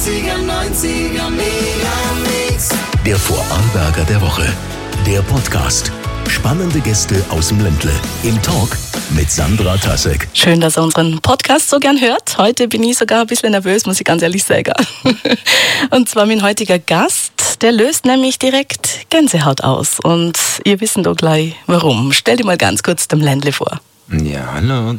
90er Megamix. Der Vorarlberger der Woche. Der Podcast. Spannende Gäste aus dem Ländle. Im Talk mit Sandra Tassek. Schön, dass ihr unseren Podcast so gern hört. Heute bin ich sogar ein bisschen nervös, muss ich ganz ehrlich sagen. Und zwar mein heutiger Gast, der löst nämlich direkt Gänsehaut aus. Und ihr wisst doch gleich, warum. Stell dir mal ganz kurz dem Ländle vor. Ja, hallo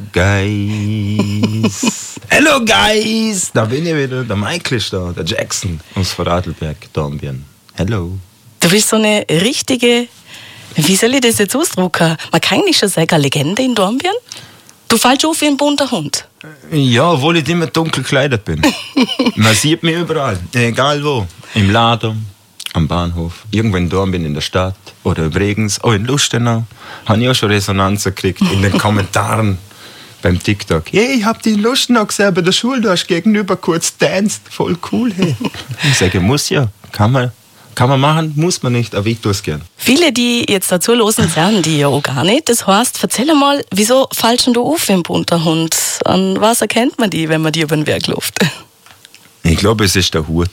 Guys. Hallo Guys, da bin ich wieder. Der Michael ist da, der Jackson aus Vorarlberg, Dornbirn. Hallo. Du bist so eine richtige, wie soll ich das jetzt ausdrücken? Man kann nicht schon sagen, Legende in Dornbirn? Du fällst auf wie ein bunter Hund. Ja, obwohl ich immer dunkel gekleidet bin. Man sieht mich überall, egal wo. Im Laden, am Bahnhof, irgendwo in Dornbirn in der Stadt oder übrigens auch in Lustenau. Habe ich auch schon Resonanz gekriegt in den Kommentaren beim TikTok. Hey, ich hab dich in Lustenau gesehen bei der Schule, du hast gegenüber kurz danced. Voll cool, hey. Ich sage, muss ja, kann man machen, muss man nicht, aber ich tue es gern. Viele, die jetzt dazu losen, sagen die ja auch gar nicht. Das heißt, erzähl mal, wieso fällst du auf wie ein bunter Hund? An was erkennt man die, wenn man die über den Weg läuft? Ich glaube, es ist der Hut.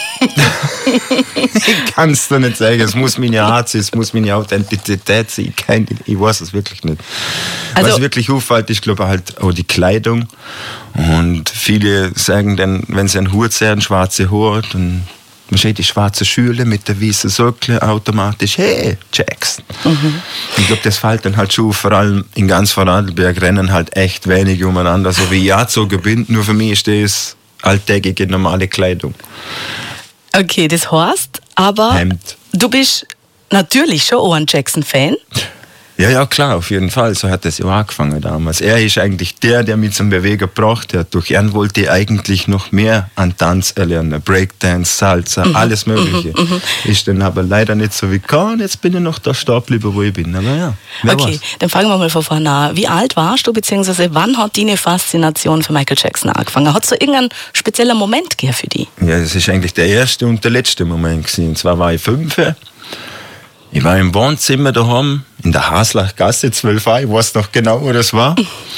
Ich kann es dir nicht sagen. Es muss meine Art sein, es muss meine Authentizität sein. Ich weiß es wirklich nicht. Also, was wirklich auffällt, ist, glaube ich, halt auch die Kleidung. Und viele sagen dann, wenn sie einen Hut sehen, einen schwarzen Hut, und man sieht die schwarze Schüle mit der weißen Sockel automatisch, hey, Jackson. Mhm. Ich glaube, das fällt dann halt schon, vor allem in ganz Vorarlberg rennen halt echt wenig umeinander, so wie ich angezogen bin. Nur für mich ist das alltägige, normale Kleidung. Okay, das heißt, aber Hemd. Du bist natürlich schon auch ein Jackson-Fan. Ja, klar, auf jeden Fall. So hat das ja auch angefangen damals. Er ist eigentlich der mich zum Bewegen gebracht hat. Durch ihn wollte ich eigentlich noch mehr an Tanz erlernen. Breakdance, Salsa, alles Mögliche. Ist dann aber leider nicht so wie kann. Jetzt bin ich noch da stehen geblieben, wo ich bin. Aber ja, okay, dann fangen wir mal von vorne an. Wie alt warst du, beziehungsweise wann hat deine Faszination für Michael Jackson angefangen? Hat es so irgendeinen speziellen Moment gegeben für dich? Ja, das ist eigentlich der erste und der letzte Moment gewesen. Und zwar war ich 5. Ich war im Wohnzimmer daheim, in der Haslachgasse 12a, ich weiß noch genau, wo das war.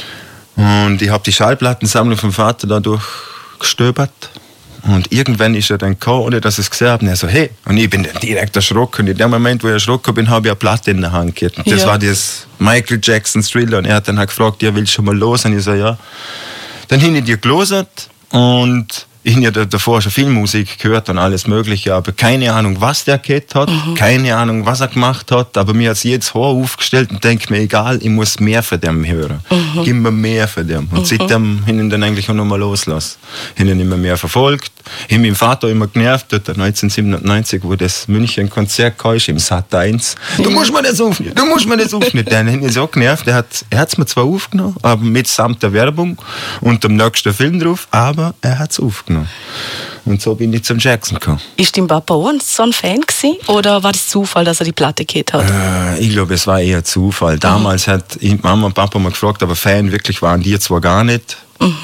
Und ich habe die Schallplattensammlung vom Vater da durchgestöbert. Und irgendwann ist er dann gekommen, ohne dass ich es gesehen habe. Und er so, hey. Und ich bin dann direkt erschrocken. Und in dem Moment, wo ich erschrocken bin, habe ich eine Platte in der Hand gehabt. Und das war das Michael Jackson Thriller. Und er hat dann halt gefragt, ja, willst du schon mal los? Und ich so, ja. Dann habe ich die gelosert und ich habe ja davor schon viel Musik gehört und alles Mögliche, aber keine Ahnung, was der gehört hat, keine Ahnung, was er gemacht hat, aber mir hat es jetzt Haar aufgestellt und denke mir, egal, ich muss mehr von dem hören. Gib mir mehr von dem. Und seitdem habe ich ihn dann eigentlich auch noch mal loslassen. Ich habe ihn immer mehr verfolgt. Ich habe meinen Vater immer genervt, dort 1997, wo das München-Konzert kam, im Sat 1. Du musst mir das aufnehmen, du musst mir das aufnehmen. Den habe ich so genervt, er hat es mir zwar aufgenommen, aber mitsamt der Werbung und dem nächsten Film drauf, aber er hat es aufgenommen. Und so bin ich zum Jackson gekommen. Ist dein Papa auch so ein Fan gewesen? Oder war das Zufall, dass er die Platte gehört hat? Ich glaube, es war eher Zufall. Damals hat Mama und Papa mal gefragt, aber Fan wirklich waren die zwar gar nicht.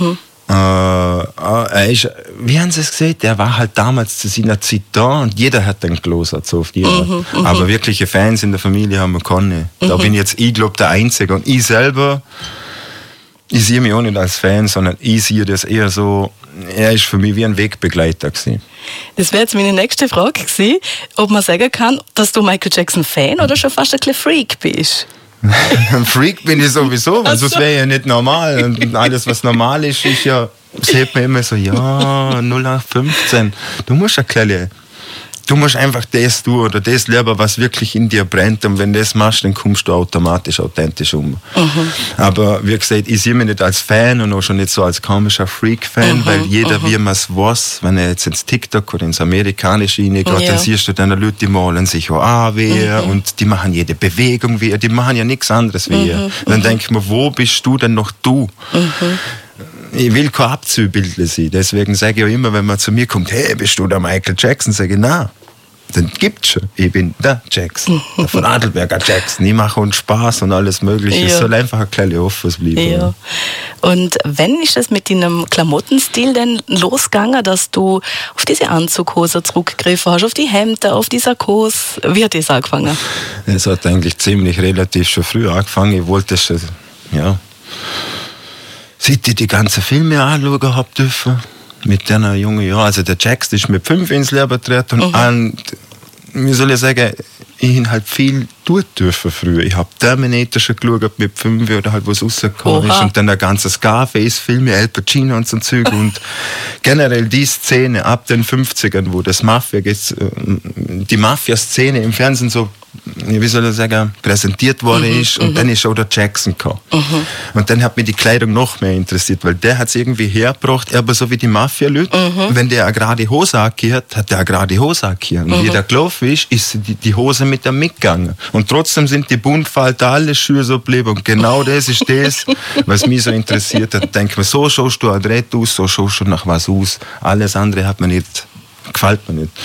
Er ist, wie haben sie es gesagt, der war halt damals zu seiner Zeit da und jeder hat dann gelesen, so auf die Art. Aber wirkliche Fans in der Familie haben wir keine. Da bin jetzt, ich glaube, der Einzige. Und ich selber, ich sehe mich auch nicht als Fan, sondern ich sehe das eher so, er ist für mich wie ein Wegbegleiter gewesen. Das wäre jetzt meine nächste Frage gewesen, ob man sagen kann, dass du Michael Jackson Fan oder schon fast ein bisschen Freak bist. Ein Freak bin ich sowieso, weil sonst wäre ja nicht normal. Und alles, was normal ist, ist ja, sieht man immer so, ja, 0815. Du musst ja kleine. Du musst einfach das tun oder das lernen, was wirklich in dir brennt. Und wenn du das machst, dann kommst du automatisch authentisch um. Aber wie gesagt, ich sehe mich nicht als Fan und auch schon nicht so als komischer Freak-Fan, weil jeder, wie man es weiß, wenn er jetzt ins TikTok oder ins Amerikanische reingeht, dann siehst du dann Leute, die malen sich auch an wie er und die machen jede Bewegung wie er, die machen ja nichts anderes wie er. Dann denke ich mir, wo bist du denn noch du? Ich will kein Abziehbild sein. Deswegen sage ich auch immer, wenn man zu mir kommt, hey, bist du der Michael Jackson? Sage ich, nein, den gibt's schon. Ich bin der Jackson, der von Adelberger Jackson. Ich mache uns Spaß und alles Mögliche. Es soll einfach ein kleines Offers bleiben. Ja. Und wenn ist das mit deinem Klamottenstil denn losgegangen, dass du auf diese Anzughose zurückgegriffen hast, auf die Hemden, auf die Sakkos? Wie hat das angefangen? Es hat eigentlich ziemlich relativ schon früh angefangen. Ich wollte schon, ja, seit ich die ganzen Filme anschauen habe dürfen, mit den jungen Jahren. Also der Jackson ist mit 5 ins Leben getreten und wie soll ich sagen, ich habe halt viel tun dürfen früher. Ich habe Terminator schon geschaut mit 5 oder halt, wo es rausgekommen ist. Und dann der ganze Scarface-Film, Al Pacino und so ein Zeug. Und generell die Szene ab den 50ern, wo das die Mafia-Szene im Fernsehen so, wie soll ich sagen, präsentiert worden ist. Und dann ist auch der Jackson gekommen. Und dann hat mich die Kleidung noch mehr interessiert, weil der hat es irgendwie hergebracht, aber so wie die Mafia-Leute. Wenn der eine gerade Hose angehört, hat der eine gerade Hose angehört. Und wie der gelaufen ist die Hose mit dem mitgegangen. Und trotzdem sind die Buntfalten alle Schuhe so geblieben. Und genau das ist das, was mich so interessiert hat. Ich denke mir, so schaust du adrett aus, so schaust du nach was aus. Alles andere gefällt mir nicht.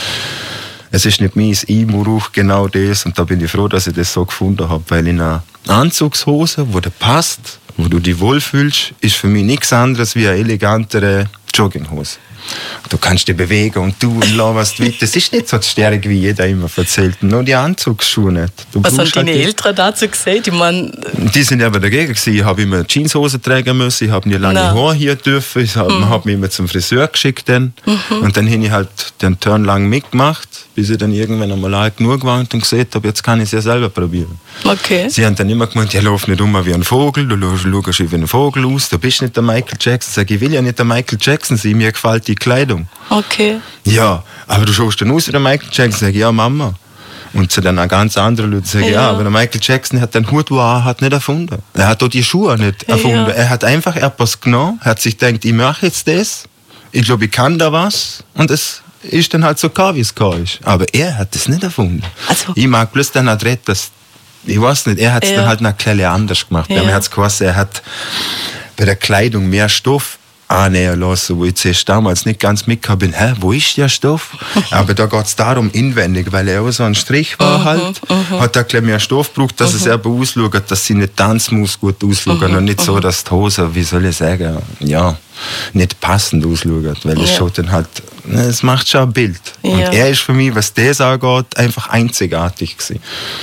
Es ist nicht mein, ich brauche genau das. Und da bin ich froh, dass ich das so gefunden habe. Weil in einer Anzugshose, wo der passt, wo du dich wohlfühlst, ist für mich nichts anderes wie eine elegantere Jogginghose. Du kannst dich bewegen und tun und lassen, was du willst. Das ist nicht so stark, wie jeder immer erzählt. Nur die Anzugsschuhe nicht. Was haben deine Eltern dazu gesagt? Die sind aber dagegen gewesen. Ich habe immer Jeanshose tragen müssen, ich habe nie lange Haare hier dürfen, man hat mich immer zum Friseur geschickt. Und dann habe ich halt den Turn lang mitgemacht, bis ich dann irgendwann einmal alt genug war und gesagt habe, jetzt kann ich es ja selber probieren. Okay. Sie haben dann immer gemeint, ja, lauf nicht wie ein Vogel, du schaust wie ein Vogel aus, du bist nicht der Michael Jackson. Sag ich will ja nicht der Michael Jackson sein, mir gefällt die Kleidung. Okay. Ja, aber du schaust dann aus wie der Michael Jackson. Sag ich, ja, Mama. Und zu dann ganz andere Leute sagen, ja, aber der Michael Jackson hat den Hut, den er hat, nicht erfunden. Er hat auch die Schuhe nicht erfunden. Er hat einfach etwas genommen, hat sich gedacht, ich mache jetzt das, ich glaube, ich kann da was und es ist dann halt so gekommen, wie es gekommen ist. Aber er hat das nicht erfunden. Also, ich mag bloß dann adrett, dass, ich weiß nicht, er hat es dann halt noch ein bisschen anders gemacht. Bei mir hat es geheißen, er hat bei der Kleidung mehr Stoff annähern lassen, wo ich zuerst damals nicht ganz mitgehabt bin, wo ist der Stoff? Aber da geht es darum, inwendig, weil er auch so ein Strich war halt, hat er ein bisschen mehr Stoff gebraucht, dass es selber ausschaut, dass sie nicht tanzen muss, gut ausschaut und nicht so, dass die Hose, wie soll ich sagen, ja, nicht passend ausschaut, weil es schaut dann halt, es macht schon ein Bild. Und er ist für mich, was das angeht, einfach einzigartig gewesen.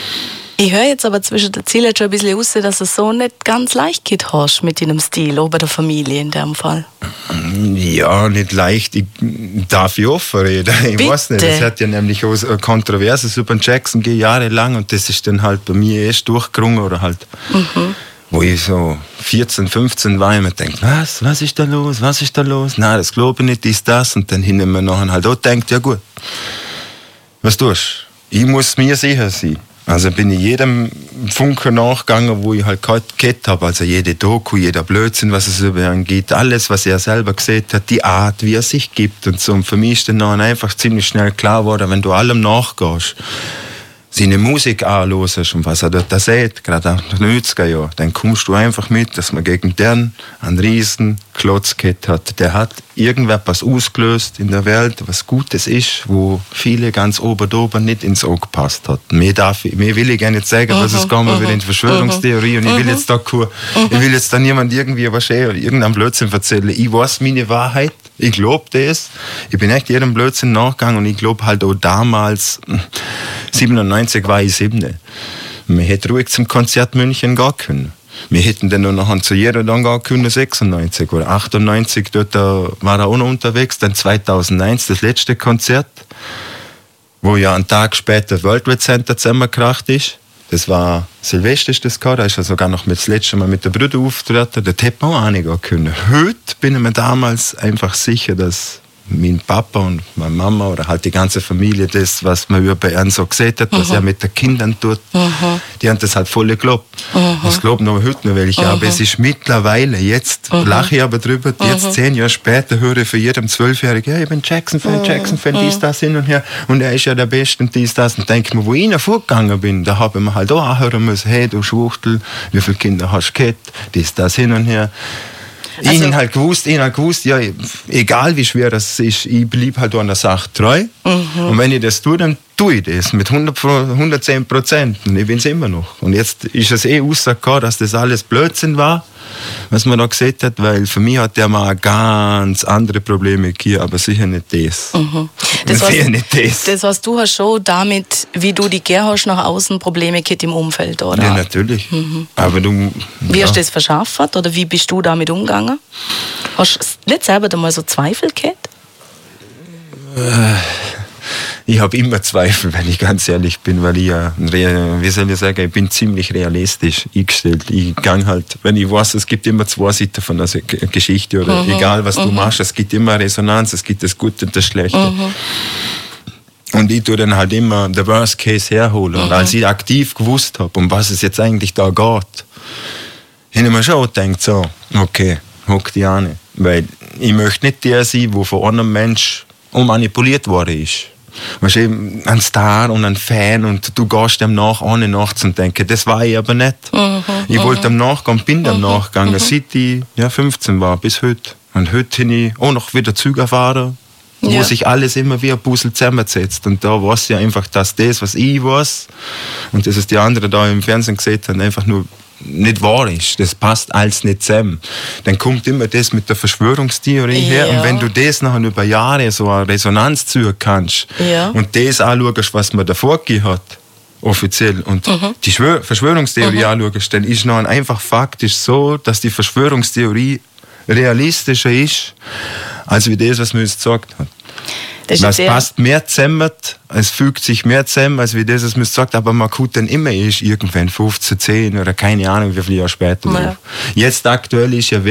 Ich höre jetzt aber zwischen den Zielen schon ein bisschen raus, dass es so nicht ganz leicht geht hast mit deinem Stil, auch bei der Familie in dem Fall. Ja, nicht leicht. Ich darf ich offen reden. Ich weiß nicht. Es hat ja nämlich auch Kontroverses über den Jackson gegeben, jahrelang, und das ist dann halt bei mir erst durchgerungen oder halt. Wo ich so 14, 15 war, und mir denkt, was ist da los, Nein, das glaube ich nicht, ist das. Und dann hinten mir nachher halt auch denkt, ja gut, was tust du? Ich muss mir sicher sein. Also bin ich jedem Funken nachgegangen, wo ich halt gehört habe. Also jede Doku, jeder Blödsinn, was es über ihn geht, alles, was er selber gesehen hat, die Art, wie er sich gibt und so. Und für mich ist dann nachher einfach ziemlich schnell klar geworden, wenn du allem nachgehst, seine Musik anhörst und was er dort sagt, gerade auch in den 90er Jahren, dann kommst du einfach mit, dass man gegen den einen riesen Klotz gehabt hat. Der hat irgendwas ausgelöst in der Welt, was Gutes ist, wo viele ganz oben nicht ins Auge gepasst hat. Mehr will ich gar nicht sagen, was es geht mir wieder in die Verschwörungstheorie und ich will jetzt ich will jetzt da niemand irgendwie irgendeinen Blödsinn erzählen. Ich weiß meine Wahrheit, ich glaube das. Ich bin echt jedem Blödsinn nachgegangen und ich glaube halt auch damals, 97 war ich 7. Man hätte ruhig zum Konzert München gehen können. Wir hätten dann noch zu jeder dann gehen können, 96 oder 98, dort war er auch noch unterwegs. Dann 2001 das letzte Konzert, wo ja einen Tag später World Trade Center zusammengekracht ist. Das war Silvester, ist das gehabt. Da ist er sogar noch das letzte Mal mit der Brüder aufgetreten. Das hätte man auch nicht gehen können. Heute bin ich mir damals einfach sicher, dass mein Papa und meine Mama oder halt die ganze Familie, das, was man über ihn so gesehen hat, was er mit den Kindern tut, die haben das halt voll geglaubt. Das glauben aber heute noch welche. Aber es ist mittlerweile, jetzt lache ich aber drüber, jetzt 10 Jahre später höre ich für jedem 12-Jährigen, ja, ich bin Jackson-Fan, dies, das, hin und her. Und er ist ja der Beste und dies, das. Und denke mir, wo ich vorgegangen bin, da habe ich mir halt auch anhören müssen, hey, du Schwuchtel, wie viele Kinder hast du gehabt, dies, das, hin und her. Also, ich habe halt gewusst, ja, egal wie schwer das ist, ich blieb halt an der Sache treu. Und wenn ich das tue, dann tue ich das mit 110%. Und ich bin es immer noch. Und jetzt ist es rausgekommen, dass das alles Blödsinn war, was man da gesehen hat, weil für mich hat der mal ganz andere Probleme gehabt, aber sicher nicht das. Das heißt, du hast schon damit, wie du dich gern hast, nach außen Probleme gehabt im Umfeld, oder? Ja, natürlich. Aber wie hast du das verschafft oder wie bist du damit umgegangen? Hast du nicht selber da mal so Zweifel gehabt? Ich habe immer Zweifel, wenn ich ganz ehrlich bin, weil ich wie soll ich sagen, ich bin ziemlich realistisch eingestellt. Ich gang halt, wenn ich weiß, es gibt immer zwei Seiten von einer Geschichte oder egal was du machst, es gibt immer Resonanz, es gibt das Gute und das Schlechte. Und ich tue dann halt immer the worst case herholen. Und als ich aktiv gewusst habe, um was es jetzt eigentlich da geht, habe ich mir schon gedacht, so, okay, hock die an. Weil ich möchte nicht der sein, der von einem Mensch manipuliert worden ist. Weißt du, ein Star und ein Fan und du gehst dem nach, ohne nachzudenken. Das war ich aber nicht. Ich wollte dem nachgehen, bin dem nachgegangen, seit ich 15 war, bis heute. Und heute bin ich auch noch wieder Züge fahren, wo sich alles immer wie ein Puzzle zusammensetzt. Und da weiß ich einfach, dass das, was ich weiß, und das, was die anderen da im Fernsehen gesehen haben, einfach nur nicht wahr ist. Das passt alles nicht zusammen. Dann kommt immer das mit der Verschwörungstheorie her. Und wenn du das nachher über Jahre so eine Resonanz ziehen kannst und das anschaust, was man davor gegeben hat, offiziell, und die Verschwörungstheorie anschaust, dann ist noch einfach faktisch so, dass die Verschwörungstheorie realistischer ist, als wie das, was man uns gesagt hat. Es passt mehr zusammen, es fügt sich mehr zusammen, als wie das, was man sagt, aber man kann dann immer irgendwann 15, 10 oder keine Ahnung, wie viele Jahre später drauf. Jetzt aktuell ist ja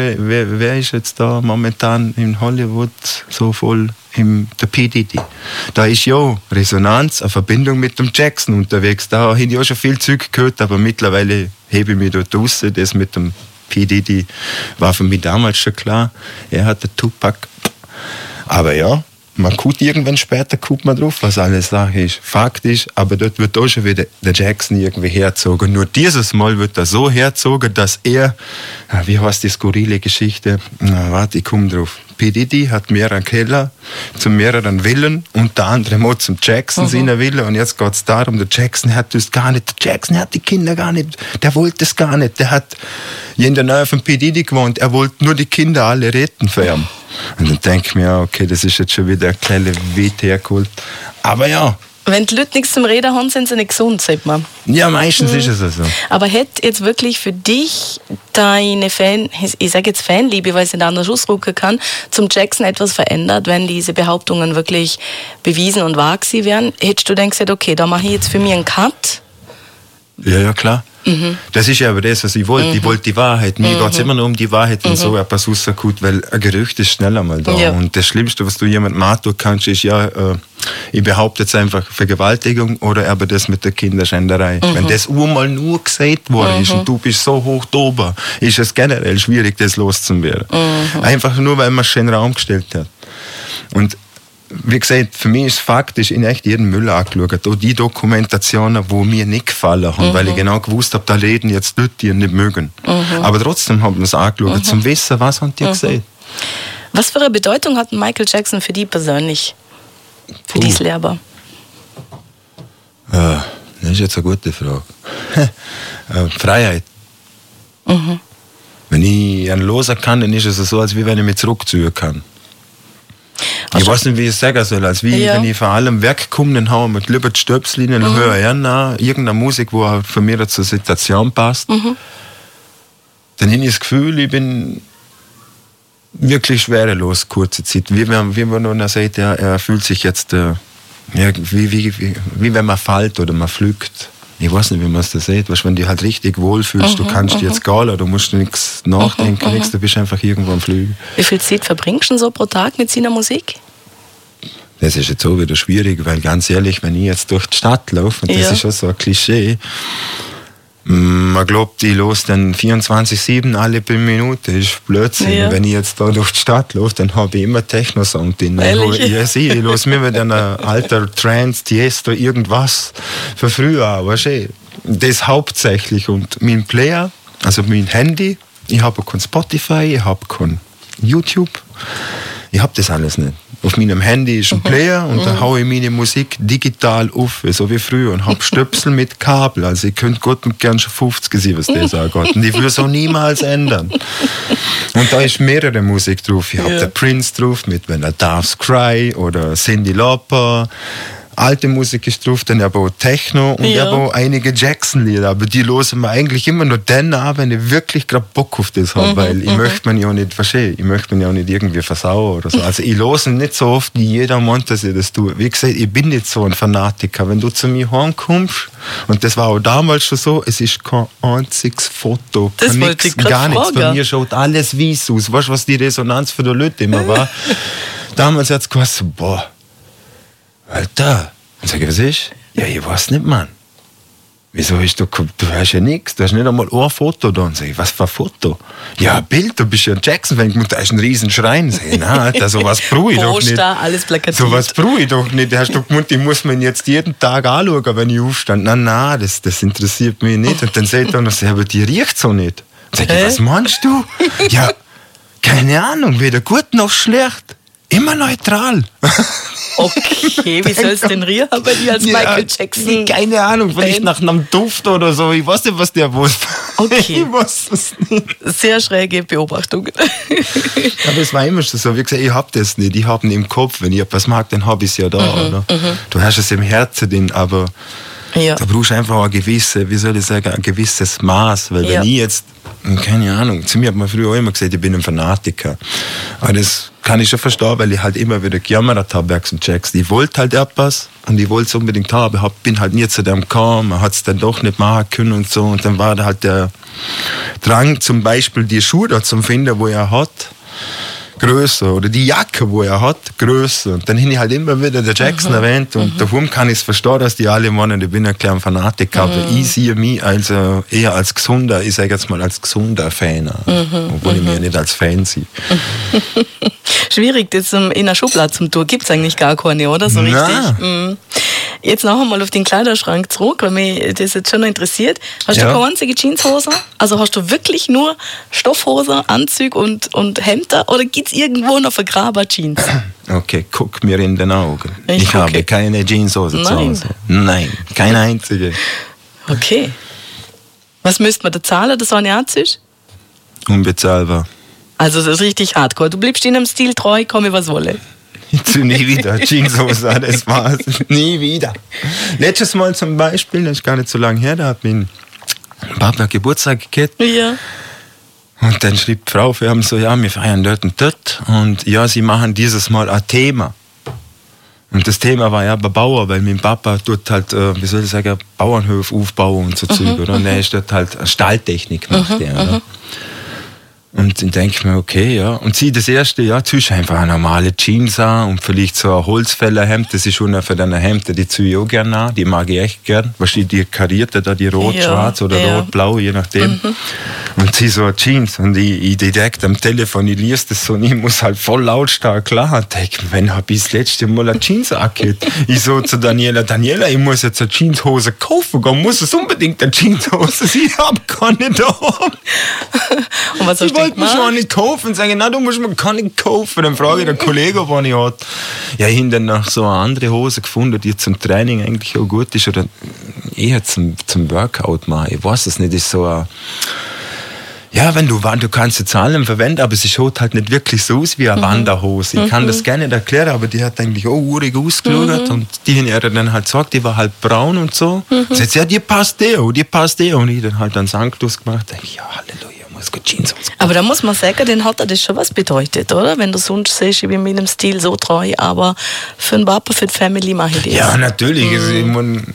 wer ist jetzt da momentan in Hollywood so voll der P. Diddy. Da ist ja Resonanz, eine Verbindung mit dem Jackson unterwegs. Da habe ich auch schon viel Zeug gehört, aber mittlerweile hebe ich mich dort raus. Das mit dem P. Diddy war für mich damals schon klar. Er hat den Tupac. Aber ja, man guckt irgendwann später drauf, was alles Sache ist. Fakt ist, aber dort wird auch schon wieder der Jackson irgendwie herzogen. Nur dieses Mal wird er so herzogen, dass er, wie heißt die skurrile Geschichte? Ich komme drauf. P. Diddy hat mehrere Keller zu mehreren Villen, unter anderem auch zum Jackson seiner Villa. Und jetzt geht es darum, der Jackson hat das gar nicht, der Jackson hat die Kinder gar nicht, der wollte es gar nicht. Der hat in der Nähe von P. Diddy gewohnt, er wollte nur die Kinder alle retten für ihn. Und dann denke ich mir, okay, das ist jetzt schon wieder ein kleiner Wit hergeholt. Aber ja. Wenn die Leute nichts zum Reden haben, sind sie nicht gesund, sagt man. Ja, meistens ist es so. Aber hätte jetzt wirklich für dich deine ich sage jetzt Fanliebe, weil ich es nicht anders ausdrücken kann, zum Jackson etwas verändert, wenn diese Behauptungen wirklich bewiesen und wahr gewesen wären? Hättest du dann gesagt, okay, da mache ich jetzt für mich einen Cut? Ja, klar. Das ist ja aber das, was ich wollte. Ich wollte die Wahrheit. Mir geht es immer nur um die Wahrheit, wenn so etwas rauskommt, weil ein Gerücht ist schnell einmal da. Ja. Und das Schlimmste, was du jemandem antun kannst, ist ich behaupte jetzt einfach Vergewaltigung oder aber das mit der Kinderschänderei. Wenn das einmal nur gesagt worden ist und du bist so hoch oben, ist es generell schwierig, das loszuwerden. Einfach nur, weil man es schon in den Raum gestellt hat. Und wie gesagt, für mich ist faktisch in echt jeden Müll angeschaut. Auch die Dokumentationen, die mir nicht gefallen haben, weil ich genau gewusst habe, da reden jetzt Leute, die ihn nicht mögen. Aber trotzdem haben wir es angeschaut, zum Wissen, was haben die gesagt. Was für eine Bedeutung hat Michael Jackson für dich persönlich? Für dich selber? Das ist jetzt eine gute Frage. Freiheit. Wenn ich einen losen kann, dann ist es so, als wenn ich mich zurückziehen kann. Ich weiß nicht, wie ich es sagen soll. Als wie, wenn ich von allem wegkomme, dann haue ich mir lieber die Stöpsel rein und höre irgendeine Musik, die für mich zur Situation passt. Dann habe ich das Gefühl, ich bin wirklich schwerelos, kurze Zeit. Wie man noch sagt, er fühlt sich jetzt wie wenn man fällt oder man fliegt. Ich weiß nicht, wie man es da sieht. Weißt, wenn du dich halt richtig wohlfühlst, du kannst dich jetzt gehen, du musst nichts nachdenken, nichts, du bist einfach irgendwo am Flügen. Wie viel Zeit verbringst du so pro Tag mit seiner Musik? Das ist jetzt auch wieder schwierig, weil ganz ehrlich, wenn ich jetzt durch die Stadt laufe, und das ist schon so ein Klischee, man glaubt, ich los dann 24/7 alle 5 Minuten. Das ist Blödsinn. Ja. Wenn ich jetzt da durch die Stadt laufe, dann habe ich immer Techno-Sound drin. Ich los mir mit einer alter Trance, Tiesto, irgendwas für früher. Weißt du, das hauptsächlich. Und mein Player, also mein Handy, ich habe kein Spotify, ich habe kein YouTube, ich habe das alles nicht. Auf meinem Handy ist ein Player und da haue ich meine Musik digital auf, so wie früher, und habe Stöpsel mit Kabel. Also ich könnte gut und gern schon 50 sein, was das angeht. Und ich würde es auch niemals ändern. Und da ist mehrere Musik drauf. Ich habe den Prince drauf mit When a Doves Cry oder Cyndi Lauper. alte Musik ist drauf, dann aber auch Techno und aber auch einige Jackson-Lieder. Aber die hören wir eigentlich immer nur dann an, wenn ich wirklich gerade Bock auf das habe, weil ich möchte mich ja nicht verstehen, ich möchte mich ja nicht irgendwie versauen oder so. Also ich höre nicht so oft, wie jeder meint, dass ich das tue. Wie gesagt, ich bin nicht so ein Fanatiker. Wenn du zu mir heimkommst, und das war auch damals schon so, es ist kein einziges Foto, das wollte ich gerade gar nichts. fragen. Bei mir schaut alles weiß aus. Weißt du, was die Resonanz für die Leute immer war? Damals hat es gesagt, boah, Alter. Und sag ich, was ist? Ja, ich weiß nicht, Mann. Wieso hast du hast ja nichts, du hast nicht einmal ein Foto da. Und sag ich, was für ein Foto? Ja, ein Bild, du bist ja ein Jackson-Fan, da ist ein riesen Schrein. Sag ich, nein, Alter, sowas brauche ich doch nicht. Poster, alles plakativ. Sowas brauche ich doch nicht. Hast du gemeint, ich muss mir jetzt jeden Tag anschauen, wenn ich aufstehe. Nein, das interessiert mich nicht. Und dann sagt er noch, aber die riecht so nicht. Sag ich, was meinst du? Ja, keine Ahnung, weder gut noch schlecht. Immer neutral. Okay, wie soll es denn riechen bei dir als Michael Jackson? Keine Ahnung, vielleicht nach einem Duft oder so. Ich weiß nicht, was der wusste. Okay. Ich weiß es nicht. Sehr schräge Beobachtung. Aber es war immer schon so. Wie gesagt, ich hab das nicht. Ich hab ihn im Kopf. Wenn ich etwas mag, dann hab ich es ja da. Oder? Du hast es im Herzen drin, aber Ja. da brauchst du einfach ein gewisses, wie soll ich sagen, ein gewisses Maß. Weil Ja. wenn ich jetzt, keine Ahnung, zu mir hat man früher auch immer gesagt, ich bin ein Fanatiker. Aber das kann ich schon verstehen, weil ich halt immer wieder gejammert habe, Bergs und Jackson. Ich wollte halt etwas und ich wollte es unbedingt haben, aber bin halt nie zu dem gekommen, man hat es dann doch nicht machen können und so. Und dann war da halt der Drang, zum Beispiel die Schuhe da zu finden, wo er hat, größer. Oder die Jacke, wo er hat, größer. Und dann habe ich halt immer wieder den Jackson erwähnt. Und darum kann ich es verstehen, dass die alle meinen, ich bin ein kleiner Fanatiker. Aber ich sehe mich also eher als gesunder, ich sage jetzt mal als gesunder Fan. Obwohl ich mich nicht als Fan sehe. Schwierig, das in einer Schublade zum Tun. Gibt es eigentlich gar keine, oder? So richtig. Nein. Jetzt noch einmal auf den Kleiderschrank zurück, weil mich das jetzt schon noch interessiert. Hast du Ja. keine einzige Jeanshose? Also hast du wirklich nur Stoffhose, Anzug und Hemder? Oder gibt es irgendwo noch vergraben Jeans? Okay, guck mir in den Augen. Ich Ich habe gucke. keine Jeanshose zu Nein. Hause. Nein, keine einzige. Okay. Was müsste man da zahlen, dass so eine Anzug? Unbezahlbar. Also das ist richtig hardcore. Du bleibst in einem Stil treu, komme was wolle. Zu nie wieder. Jeanshose, das war's. Nie wieder. Letztes Mal zum Beispiel, das ist gar nicht so lange her, da hat mein Papa Geburtstag gehabt. Ja. Und dann schrieb die Frau für ihn so, ja, wir feiern dort und dort. Und ja, sie machen dieses Mal ein Thema. Und das Thema war ja Bauer, weil mein Papa tut halt, wie soll ich sagen, Bauernhof aufbauen und so Zeug, oder? Und er ist dort halt Stahltechnik macht er, oder? Und dann denke ich mir, okay, ja. Und sie das erste, ja, ziehst einfach eine normale Jeans an und vielleicht so ein Holzfällerhemd. Das ist schon für deine Hemden, die ziehe ich auch gerne an. Die mag ich echt gern. Weißt du, die karierte da, die rot, Ja, schwarz oder ja. rot-blau, je nachdem. Und sie so eine Jeans. Und ich direkt am Telefon, ich lese das so und ich muss halt voll lautstark lachen. Und denke mir, wenn habe ich das letzte Mal eine Jeans angehört? Ich so zu Daniela, ich muss jetzt eine Jeanshose kaufen gehen. Muss es unbedingt eine Jeanshose? Ich habe keine da. Und was hast Ich du wollte mir gemacht? schon nicht kaufen. Sagen, nein, du musst mir gar nicht kaufen. Dann frage ich den Kollegen, was ich hat. Ja, ich habe dann noch so eine andere Hose gefunden, die zum Training eigentlich auch gut ist. Oder eher zum Workout machen. Ich weiß es nicht. Das ist so ein, ja, wenn du kannst jetzt Zahlen verwenden, aber sie schaut halt nicht wirklich so aus wie eine Wanderhose. Ich kann das gerne nicht erklären, aber die hat eigentlich auch urig ausgeschaut. Und die haben ihr dann halt gesagt, die war halt braun und so. Sie sagt, ja, die passt eh auch, die passt eh auch. Und ich dann halt einen Sanctus gemacht. Ich, ja, Halleluja, muss gut Jeans aus. Aber da muss man sagen, den hat er das schon was bedeutet, oder? Wenn du sonst siehst, ich bin mit dem Stil so treu, aber für den Papa, für die Family mache ich das. Ja, natürlich. Also, ich mein,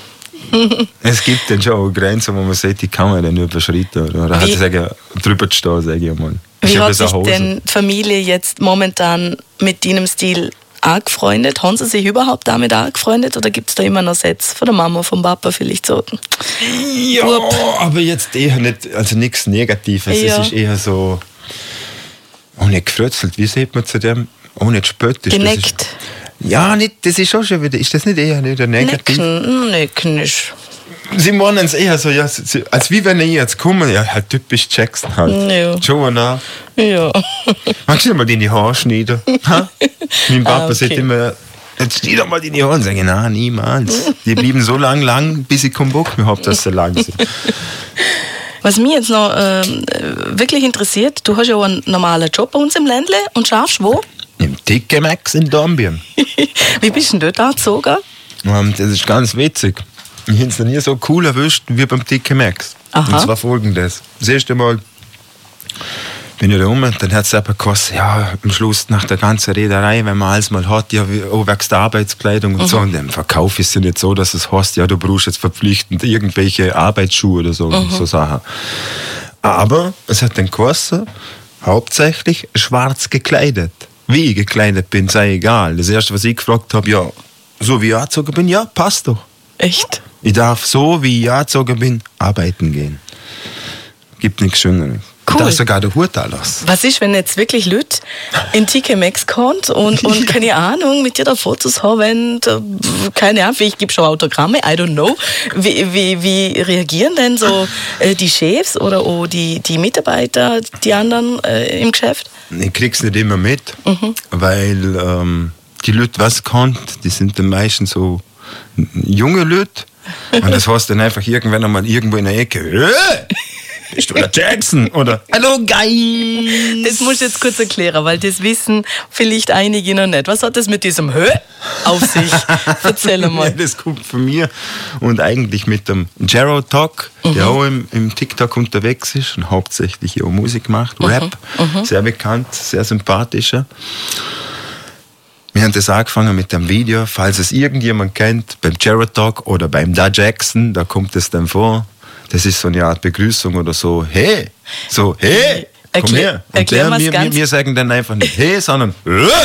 es gibt dann schon auch Grenzen, wo man sagt, die kann man dann überschreiten. Oder halt sagen, drüber zu stehen, sage ich mal. Wie Ich habe hat das sich eine Hose. denn die Familie jetzt momentan mit deinem Stil angefreundet? Haben sie sich überhaupt damit angefreundet oder gibt es da immer noch Sätze von der Mama, vom Papa vielleicht so? Ja, Wupp. aber jetzt eher nicht, also nichts Negatives. Ja. Es ist eher so, auch nicht gefrötzelt. Wie sagt man zu dem? Auch nicht spöttisch. Geneckt. Das ist, ja, nicht, das ist auch schon wieder, ist das nicht eher nicht negativ? Necken ist. Sie meinen es eher so, ja, als wie wenn ich jetzt komme, ja, halt typisch Jackson halt. Ja. Schon nach. Ja. Magst du mal deine Haare schneiden? Ha? Mein Papa Okay. sagt immer, jetzt schneid doch mal deine Haare. Und sage ich, nein, niemals. Die blieben so lang, bis ich keinen Bock mehr habe, dass sie lang sind. Was mich jetzt noch wirklich interessiert, du hast ja auch einen normalen Job bei uns im Ländle und schaffst wo? Im TK Maxx in Dornbirn. Wie bist du denn dort angezogen? Das ist ganz witzig. Ich habe es noch nie so cool erwischt wie beim TK Maxx. Aha. Und zwar folgendes. Das erste Mal bin ich da rum, dann hat es aber gekostet, ja, am Schluss nach der ganzen Reederei, wenn man alles mal hat, ja, wächst der Arbeitskleidung und so. Und im Verkauf ist es ja nicht so, dass es heißt, ja, du brauchst jetzt verpflichtend irgendwelche Arbeitsschuhe oder so Sachen. Aber es hat dann gekostet, hauptsächlich schwarz gekleidet. Wie ich gekleidet bin, sei egal. Das erste, was ich gefragt habe, ja, so wie ich angezogen bin, ja, passt doch. Echt? Ich darf so, wie ich angezogen bin, arbeiten gehen. Gibt nichts Schöneres. Cool. Ich darf sogar den Hut anlassen. Was ist, wenn jetzt wirklich Leute in TK Maxx kommt und keine Ahnung, mit dir da Fotos haben, keine Ahnung, ich gebe schon Autogramme, I don't know. Wie reagieren denn so die Chefs oder auch die Mitarbeiter, die anderen im Geschäft? Ich krieg's nicht immer mit, weil die Leute, was kann, die sind dann meistens so junge Leute. Und das heißt dann einfach irgendwann einmal irgendwo in der Ecke, bist du der Jackson? Oder hallo, geil! Das muss ich jetzt kurz erklären, weil das wissen vielleicht einige noch nicht. Was hat das mit diesem Hö auf sich? Erzähl mal. Das kommt von mir und eigentlich mit dem Gerald Talk, der auch im TikTok unterwegs ist und hauptsächlich auch Musik macht, Rap, sehr bekannt, sehr sympathischer. Wir haben das angefangen mit dem Video, falls es irgendjemand kennt, beim Gerald Talk oder beim Da Jackson, da kommt es dann vor. Das ist so eine Art Begrüßung oder so, hey, komm her. Und wir sagen dann einfach nicht hey, sondern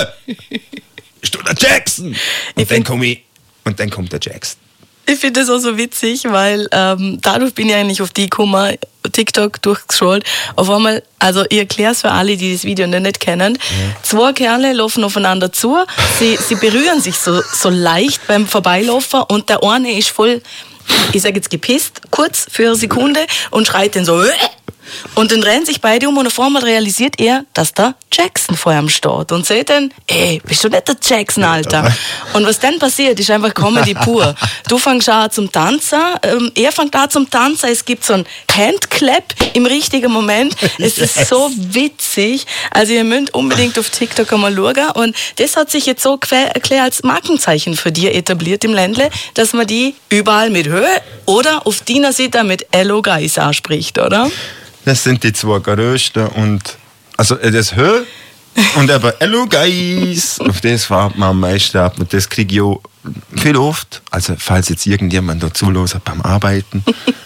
bist du der Jackson? Und dann komme ich und dann kommt der Jackson. Ich finde das auch so witzig, weil dadurch bin ich eigentlich auf die gekommen, TikTok durchgescrollt. Auf einmal, also ich erkläre es für alle, die das Video noch nicht kennen. Zwei Kerle laufen aufeinander zu, sie berühren sich so leicht beim Vorbeilaufen und der eine ist voll, ich sage jetzt gepisst, kurz für eine Sekunde und schreit dann so und dann rennen sich beide um und auf einmal realisiert er, dass da Jackson vor ihm steht und sagt dann, ey, bist du nicht der Jackson, Alter? Und was dann passiert, ist einfach Comedy pur. Du fängst an zum Tanzen, er fängt an zum Tanzen, es gibt so ein Handclap im richtigen Moment. Es ist so witzig. Also ihr müsst unbedingt auf TikTok einmal schauen und das hat sich jetzt so klar als Markenzeichen für dich etabliert im Ländle, dass man die überall mit Höhe oder auf deiner Seite mit Hello Guys anspricht, oder? Das sind die zwei größten und also das Hö und aber Hello Guys, auf das fahrt man am meisten ab und das kriege ich auch viel oft, also falls jetzt irgendjemand da zuhört beim Arbeiten,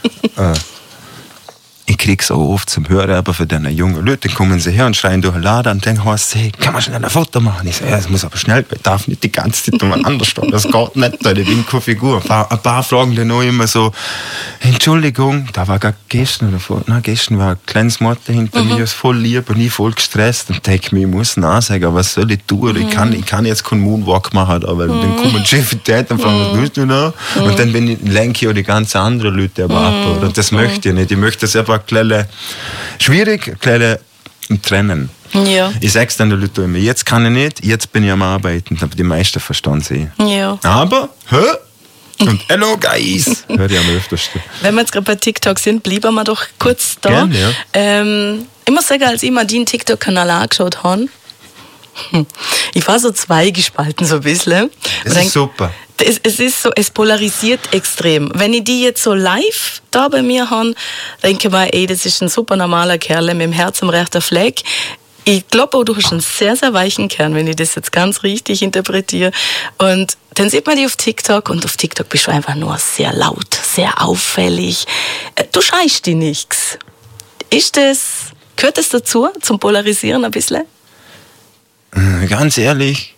ich kriege es auch oft zum Hören, aber für deine jungen Leute kommen sie her und schreien durch den Laden und denken, hey, kann man schnell ein Foto machen? Ich sage, ja, es muss aber schnell, ich darf nicht die ganze Zeit umeinander stehen, das geht nicht, ich bin keine Figur. Ein paar fragen dann auch immer so, Entschuldigung, da war gerade gestern war ein kleines Mädchen hinter mir, ist voll lieb und ich voll gestresst und denke mir, ich muss nachsagen, was soll ich tun? Ich kann jetzt keinen Moonwalk machen, weil dann kommen Chef und Täter und fragen, was willst du noch? Und dann lenke ich auch die ganzen anderen Leute aber ab. Und das möchte ich nicht. Ich möchte das einfach schwierig trennen. Ja. Ich sage es dann den Leuten immer, jetzt kann ich nicht, jetzt bin ich am Arbeiten, aber die meisten verstehen sie. Ja. Aber, und Hello Guys, höre ich am öftersten. Wenn wir jetzt gerade bei TikTok sind, bleiben wir doch kurz da. Gerne, ja. Ich muss sagen, als ich mal den TikTok-Kanal angeschaut habe, ich war so zweigespalten so ein bisschen. Das ist super. Es ist so, es polarisiert extrem. Wenn ich die jetzt so live da bei mir habe, denke ich mir, ey, das ist ein super normaler Kerl mit dem Herz am rechten Fleck. Ich glaube auch, du hast einen sehr, sehr weichen Kern, wenn ich das jetzt ganz richtig interpretiere. Und dann sieht man die auf TikTok und auf TikTok bist du einfach nur sehr laut, sehr auffällig. Du schreist dir nichts. Gehört das dazu, zum Polarisieren ein bisschen? Ganz ehrlich,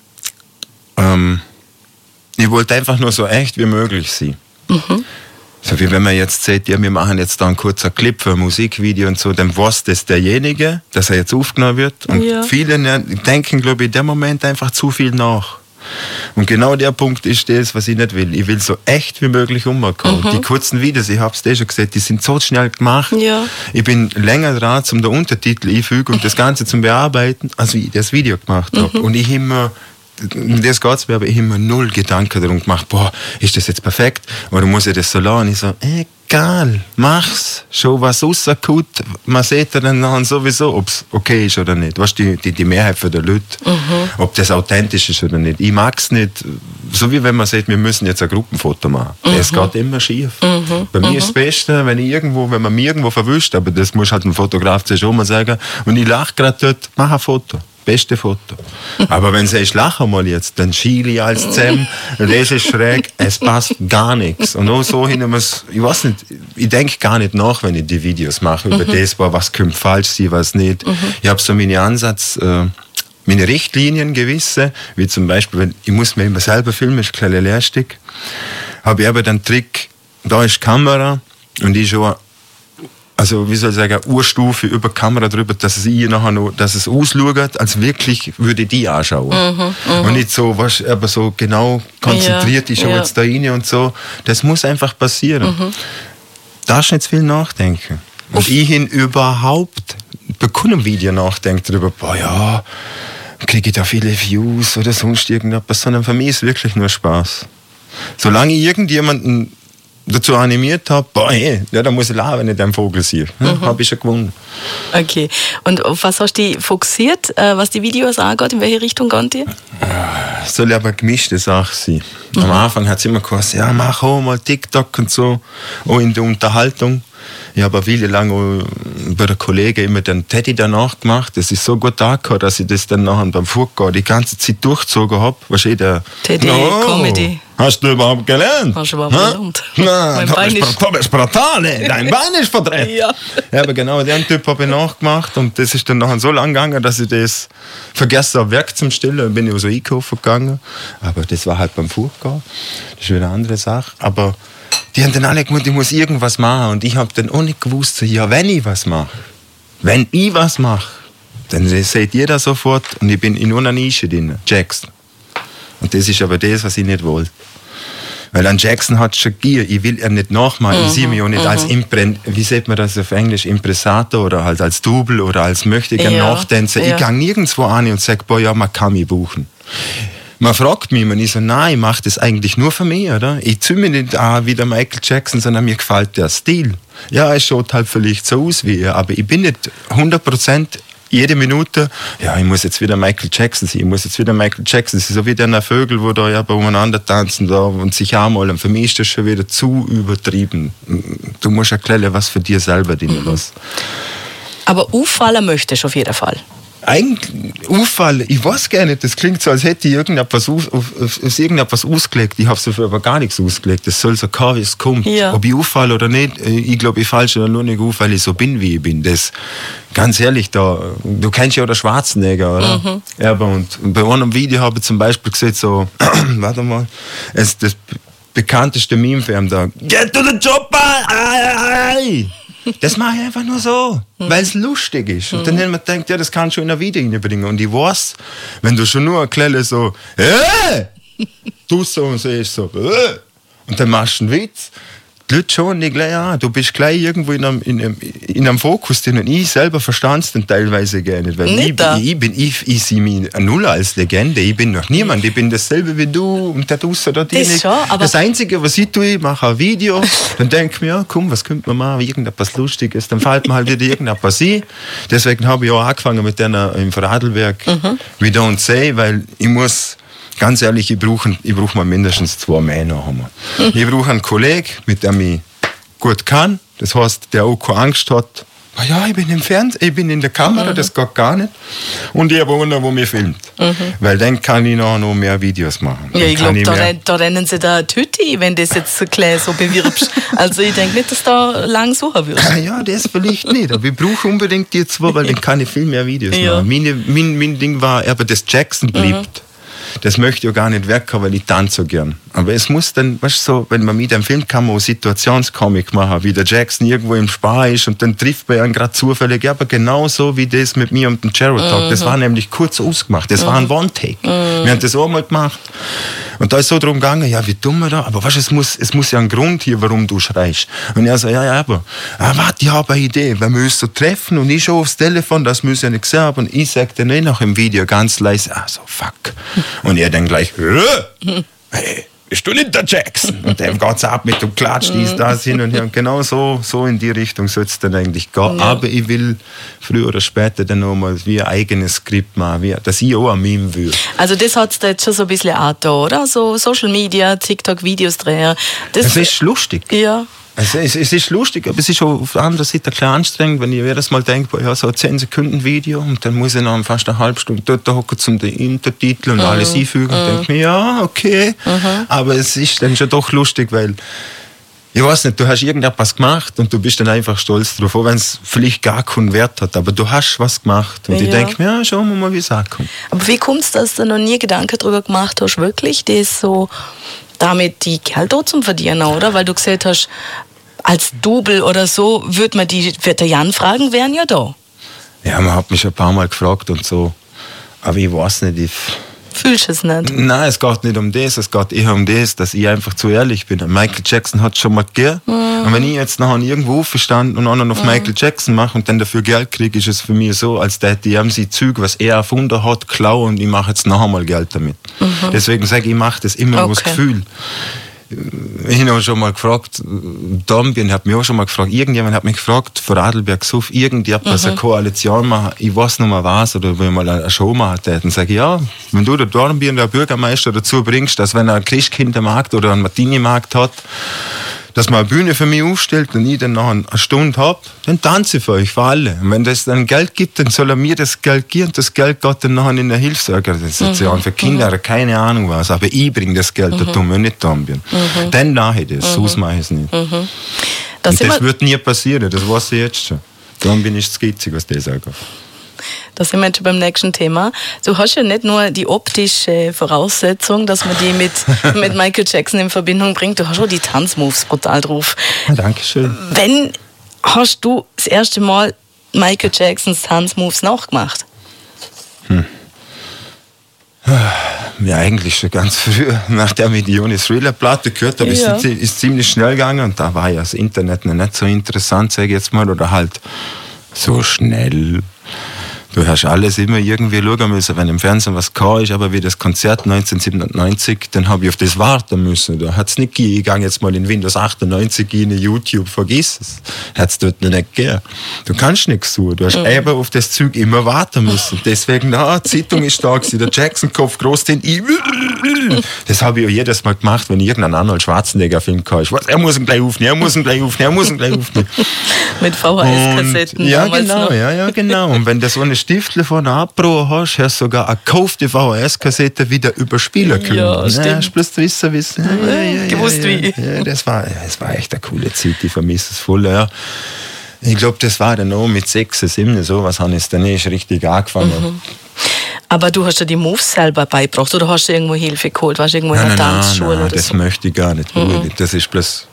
ich wollte einfach nur so echt wie möglich sein. So wie wenn man jetzt sagt, ja, wir machen jetzt da einen kurzen Clip für ein Musikvideo und so, dann weiß das derjenige, dass er jetzt aufgenommen wird. Und viele denken, glaube ich, in dem Moment einfach zu viel nach. Und genau der Punkt ist das, was ich nicht will. Ich will so echt wie möglich umkommen. Die kurzen Videos, ich habe es dir schon gesagt, die sind so schnell gemacht. Ja. Ich bin länger dran, um den Untertitel einfügen und das Ganze zum Bearbeiten, als ich das Video gemacht habe. Und ich immer, das geht's mir, aber ich immer null Gedanken darum gemacht, boah, ist das jetzt perfekt? Oder muss ich das so lassen? Ich so, egal, mach's. Schon was rauskommt, man sieht dann nachher sowieso, ob es okay ist oder nicht. Weißt du, die Mehrheit der Leute, ob das authentisch ist oder nicht. Ich mag's nicht, so wie wenn man sagt, wir müssen jetzt ein Gruppenfoto machen. Es geht immer schief. Bei mir ist das Beste, wenn man mich irgendwo verwischt, aber das muss halt ein Fotograf schon mal sagen, und ich lache gerade dort, mach ein Foto. Beste Foto. Aber wenn du sagst, lach mal jetzt, dann schiele ich als zusammen, das ist schräg, es passt gar nichts. Und auch so hin, ich weiß nicht, ich denke gar nicht nach, wenn ich die Videos mache, über das, was könnte falsch sein, was nicht. Ich habe so meine meine Richtlinien gewisse, wie zum Beispiel, wenn ich muss mir immer selber filmen, ist ein kleines Lehrstück, habe ich aber den Trick, da ist die Kamera und ich schon, also wie soll ich sagen, Urstufe über die Kamera drüber, dass es ausschaut, als wirklich würde ich die anschauen. Und nicht so, aber so genau konzentriert, ich schaue jetzt da rein und so. Das muss einfach passieren. Darfst nicht zu viel nachdenken. Und ich überhaupt bei keinem Video nachdenke darüber, kriege ich da viele Views oder sonst irgendetwas, sondern für mich ist wirklich nur Spaß. Solange ich irgendjemanden dazu animiert habe, da muss ich lachen, wenn ich den Vogel sehe. Habe ich schon gewonnen. Okay. Und auf was hast du dich fokussiert, was die Videos angeht? In welche Richtung gehen die? Es soll aber eine gemischte Sache sein. Am Anfang hat es immer geheißen, mach auch mal TikTok und so, auch in der Unterhaltung. Ich habe viele lange bei der Kollegen immer den Teddy danach gemacht. Das ist so gut angehört, dass ich das dann nachher beim Vorgehen die ganze Zeit durchgezogen habe. Der Teddy Comedy. Hast du überhaupt gelernt? Hast du überhaupt gelernt? Nein, das ist brutal. Dein Bein ist verdreht. Ja, aber genau, den Typ habe ich nachgemacht und das ist dann nachher so lang gegangen, dass ich das vergessen habe, Werk zum Stillen. Dann bin ich so einkaufen gegangen. Aber das war halt beim Vorgehen. Das ist wieder eine andere Sache. Aber die haben dann alle gemeint, ich muss irgendwas machen. Und ich habe dann auch nicht gewusst, wenn ich was mache, dann seht ihr das sofort und ich bin in einer Nische drin, Jackson. Und das ist aber das, was ich nicht wollte. Weil an Jackson hat schon Gier, ich will ihn nicht nachmachen, ich sehe mich auch nicht als wie sagt man das auf Englisch, Impressator oder halt als Double oder als möchtegern Nachtänzer. Ich gehe nirgendwo an und sage, man kann mich buchen. Man fragt mich immer, ich so, nein, ich mache das eigentlich nur für mich, oder? Ich ziehe mich nicht an wie der Michael Jackson, sondern mir gefällt der Stil. Ja, es schaut halt vielleicht so aus wie er, aber ich bin nicht 100% jede Minute, ich muss jetzt wieder Michael Jackson sein, so wie der Vögel, wo da umeinander tanzen da und sich anmalen. Für mich ist das schon wieder zu übertrieben. Du musst erklären, was für dir selber drin ist. Aber auffallen möchtest du auf jeden Fall. Eigentlich auffallen, ich weiß gar nicht, das klingt so, als hätte ich irgendetwas ausgelegt. Ich habe dafür aber gar nichts ausgelegt. Das soll so kommen, wie es kommt. Ja. Ob ich auffalle oder nicht, ich glaube, ich falle schon nur nicht auf, weil ich so bin, wie ich bin. Das, ganz ehrlich, du kennst ja auch den Schwarzenegger, oder? Ja, und bei einem Video habe ich zum Beispiel gesehen, so, warte mal, das bekannteste Meme für ihn da, get to the chopper! Das mache ich einfach nur so, weil es lustig ist. Und dann hat man gedacht, das kannst du in ein Video reinbringen. Und ich weiß, wenn du schon nur erklärst so, tust so und siehst so, und dann machst du einen Witz, die Leute schauen dich gleich an. Du bist gleich irgendwo in einem Fokus drin. Und ich selber verstand es dann teilweise gar nicht. Weil ich sehe mich null als Legende. Ich bin noch niemand. Ich bin dasselbe wie du und der draussen oder die nicht. Das Einzige, was ich tue, ich mache ein Video. Dann denke ich mir, komm, was könnte man machen? Irgendetwas Lustiges. Dann fällt mir halt wieder irgendetwas ein. Deswegen habe ich auch angefangen mit denen im Radlwerk. We don't say, weil ich muss... Ganz ehrlich, ich brauche mal mindestens 2 Männer. Ich brauche einen Kollegen, mit dem ich gut kann. Das heißt, der auch keine Angst hat. Ich bin im Fernsehen, ich bin in der Kamera, das geht gar nicht. Und ich habe einen, der mich filmt. Weil dann kann ich noch mehr Videos machen. Ja, ich glaube, da rennen sie da Tüti, wenn du das jetzt so bewirbst. Also ich denke nicht, dass du da lang suchen wirst. Ja, das vielleicht nicht. Aber ich brauche unbedingt die 2, weil dann kann ich viel mehr Videos machen. Mein Ding war, aber das Jackson bleibt. Das möchte ich ja gar nicht weg, weil ich tanze so gern. Aber es muss dann, weißt du, so, wenn man mit einem Film kann, man Situationscomic machen, wie der Jackson irgendwo im Spar ist und dann trifft man ihn gerade zufällig. Aber genauso wie das mit mir und dem Gerald Talk. Das war nämlich kurz ausgemacht. Das war ein One-Take. Wir haben das auch mal gemacht. Und da ist so drum gegangen, wie tun wir da? Aber weißt du, es muss ja einen Grund hier, warum du schreist. Und er so, warte, ich habe eine Idee. Wir müssen so treffen und ich schaue aufs Telefon, das müssen wir nicht sehen haben. Und ich sage dann nach im Video ganz leise, so fuck. Und er dann gleich, hey, bist du nicht der Jackson? Und der geht's ab mit dem Klatsch, dies, das, hin und her. Und genau so in die Richtung soll es dann eigentlich gehen. Ja. Aber ich will früher oder später dann nochmal wie ein eigenes Skript machen, dass ich auch ein Meme will. Also das hat es da jetzt schon so ein bisschen angetan, oder? So Social Media, TikTok-Videos drehen. Das ist lustig. Ja. Also es ist lustig, aber es ist auch auf der anderen Seite ein bisschen anstrengend, wenn ich jedes Mal denke, ja, so ein 10-Sekunden-Video und dann muss ich noch fast eine halbe Stunde dort hocken zum den Untertitel und alles einfügen und denke mir, ja, okay. Aber es ist dann schon doch lustig, weil ich weiß nicht, du hast irgendetwas gemacht und du bist dann einfach stolz drauf, auch wenn es vielleicht gar keinen Wert hat, aber du hast was gemacht und ich denke mir, ja, schauen wir mal, wie es ankommt. Aber wie kommt es, dass du noch nie Gedanken darüber gemacht hast, wirklich das so damit die Geld auch zum Verdienen, oder? Weil du gesagt hast, als Double oder so, würde man die Veteran-Fragen wären ja da. Ja, man hat mich schon ein paar Mal gefragt und so, aber ich weiß nicht, Fühlst du es nicht? Nein, es geht nicht um das, es geht eher um das, dass ich einfach zu ehrlich bin. Michael Jackson hat schon mal gegeben. Und wenn ich jetzt nachher irgendwo aufgestanden und anderen auf Michael Jackson mache und dann dafür Geld kriege, ist es für mich so, als hätte ich sie Züge, was er erfunden hat, klauen und ich mache jetzt nachher mal Geld damit. Deswegen sage ich, ich mache das immer aus Gefühl. Ich habe schon mal gefragt, Dombien hat mich auch schon mal gefragt, irgendjemand hat mich gefragt, von Radlberg Suff, irgendjemand eine Koalition machen, ich weiß nicht mehr was, oder wenn wir mal eine Show machen täten, sage ich, ja, wenn du den Dombien, der Bürgermeister, dazu bringst, dass wenn er einen Christkindlmarkt oder einen Martini-Markt hat, dass man eine Bühne für mich aufstellt und ich dann noch eine Stunde habe, dann tanze ich für euch, für alle. Und wenn es dann Geld gibt, dann soll er mir das Geld geben und das Geld geht dann nachher in eine Hilfsorganisation für Kinder oder keine Ahnung was. Aber ich bringe das Geld, da tun wir nicht Dombien. Dann mache ich das, sonst mache ich es nicht. Das wird nie passieren, das weiß ich jetzt schon. Dombien ist skizzig, was das angeht. Da sind wir jetzt schon beim nächsten Thema. Du hast ja nicht nur die optische Voraussetzung, dass man die mit Michael Jackson in Verbindung bringt, du hast auch die Tanzmoves brutal drauf. Ja, Dankeschön. Wenn hast du das erste Mal Michael Jacksons Tanzmoves nachgemacht? Ja, eigentlich schon ganz früh, nachdem ich die Johnny Thriller-Platte gehört habe, ist ziemlich schnell gegangen und da war ja das Internet noch nicht so interessant, sage ich jetzt mal, oder halt so schnell. Du hast alles immer irgendwie schauen müssen, wenn im Fernsehen was kam ist, aber wie das Konzert 1997, dann habe ich auf das warten müssen. Da hat es nicht gegeben, ich gehe jetzt mal in Windows 98 in YouTube, vergiss es. Hat es dort nicht gegeben. Du kannst nichts tun, du hast eben auf das Zeug immer warten müssen. Deswegen, die Zeitung ist da gewesen, der Jackson-Kopf groß, das habe ich auch jedes Mal gemacht, wenn ich irgendeinen Arnold Schwarzenegger-Film kam. Er muss ihn gleich aufnehmen, Mit VHS-Kassetten. Ja, genau. Und wenn du so eine Stiftle von einer Abro hast, hast du sogar eine gekaufte VHS-Kassette wieder überspielen können. Ja, stimmt. Hast bloß wissen. Gewusst wie. Ja, das war echt eine coole Zeit, ich vermisse es voll. Ja. Ich glaube, das war dann auch mit 6, 7, sowas habe ich es dann richtig angefangen. Aber du hast dir die Moves selber beigebracht oder hast du irgendwo Hilfe geholt? Warst du irgendwo in einer Tanzschule? Nein, oder das so? möchte ich gar nicht. Das ist bloß,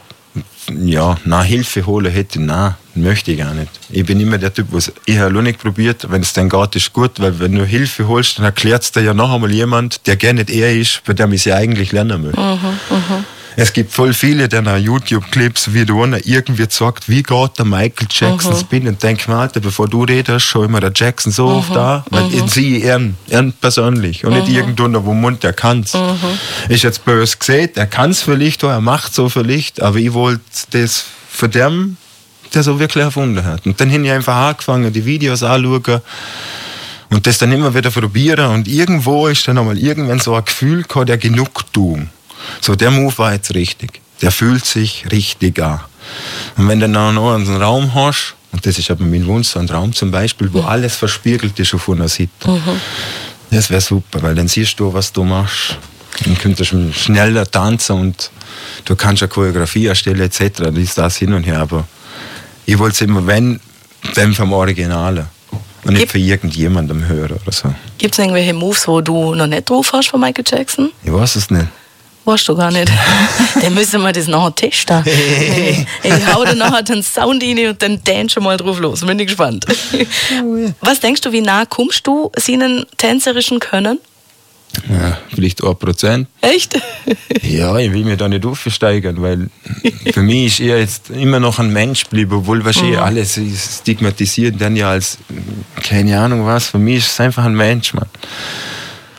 Hilfe holen möchte ich gar nicht. Ich bin immer der Typ, ich habe noch nicht probiert, wenn es dann geht, ist gut, weil wenn du Hilfe holst, dann erklärt es dir ja noch einmal jemand, der gar nicht er ist, bei dem ich sie eigentlich lernen möchte. Es gibt voll viele deiner YouTube-Clips, wie du einer irgendwie sagt, wie geht der Michael Jackson Spin und denk mir, Alter, bevor du redest, schau immer der Jackson so oft da, weil ich sehe ihn persönlich und nicht irgendwo, wo Mund, der kann's. Ist jetzt böse gesehen, er kann's vielleicht, er macht so vielleicht, aber ich wollte das für den, der so wirklich erfunden hat. Und dann habe ich einfach angefangen, die Videos anzuschauen und das dann immer wieder probieren und irgendwo ist dann einmal irgendwann so ein Gefühl gehabt, der Genugtuung. So, der Move war jetzt richtig. Der fühlt sich richtig an. Und wenn du dann noch einen Raum hast, und das ist aber mein Wunsch, so ein Raum zum Beispiel, wo alles verspiegelt ist auf einer Seite, das wäre super, weil dann siehst du, was du machst. Dann könntest du schneller tanzen und du kannst eine Choreografie erstellen etc. Das ist das hin und her, aber ich wollte es immer, wenn vom Originalen. Und nicht für irgendjemandem hören oder so. Gibt es irgendwelche Moves, wo du noch nicht drauf hast von Michael Jackson? Ich weiß es nicht. Weißt du gar nicht. Dann müssen wir das nachher testen. Ich hau dir nachher den Sound rein und dann dance mal drauf los. Bin ich gespannt. Was denkst du, wie nah kommst du seinen tänzerischen Können? Ja, vielleicht 1%. Echt? Ja, ich will mich da nicht aufsteigern, weil für mich ist er jetzt immer noch ein Mensch geblieben, obwohl wahrscheinlich alles stigmatisiert dann ja als keine Ahnung was. Für mich ist es einfach ein Mensch, Mann.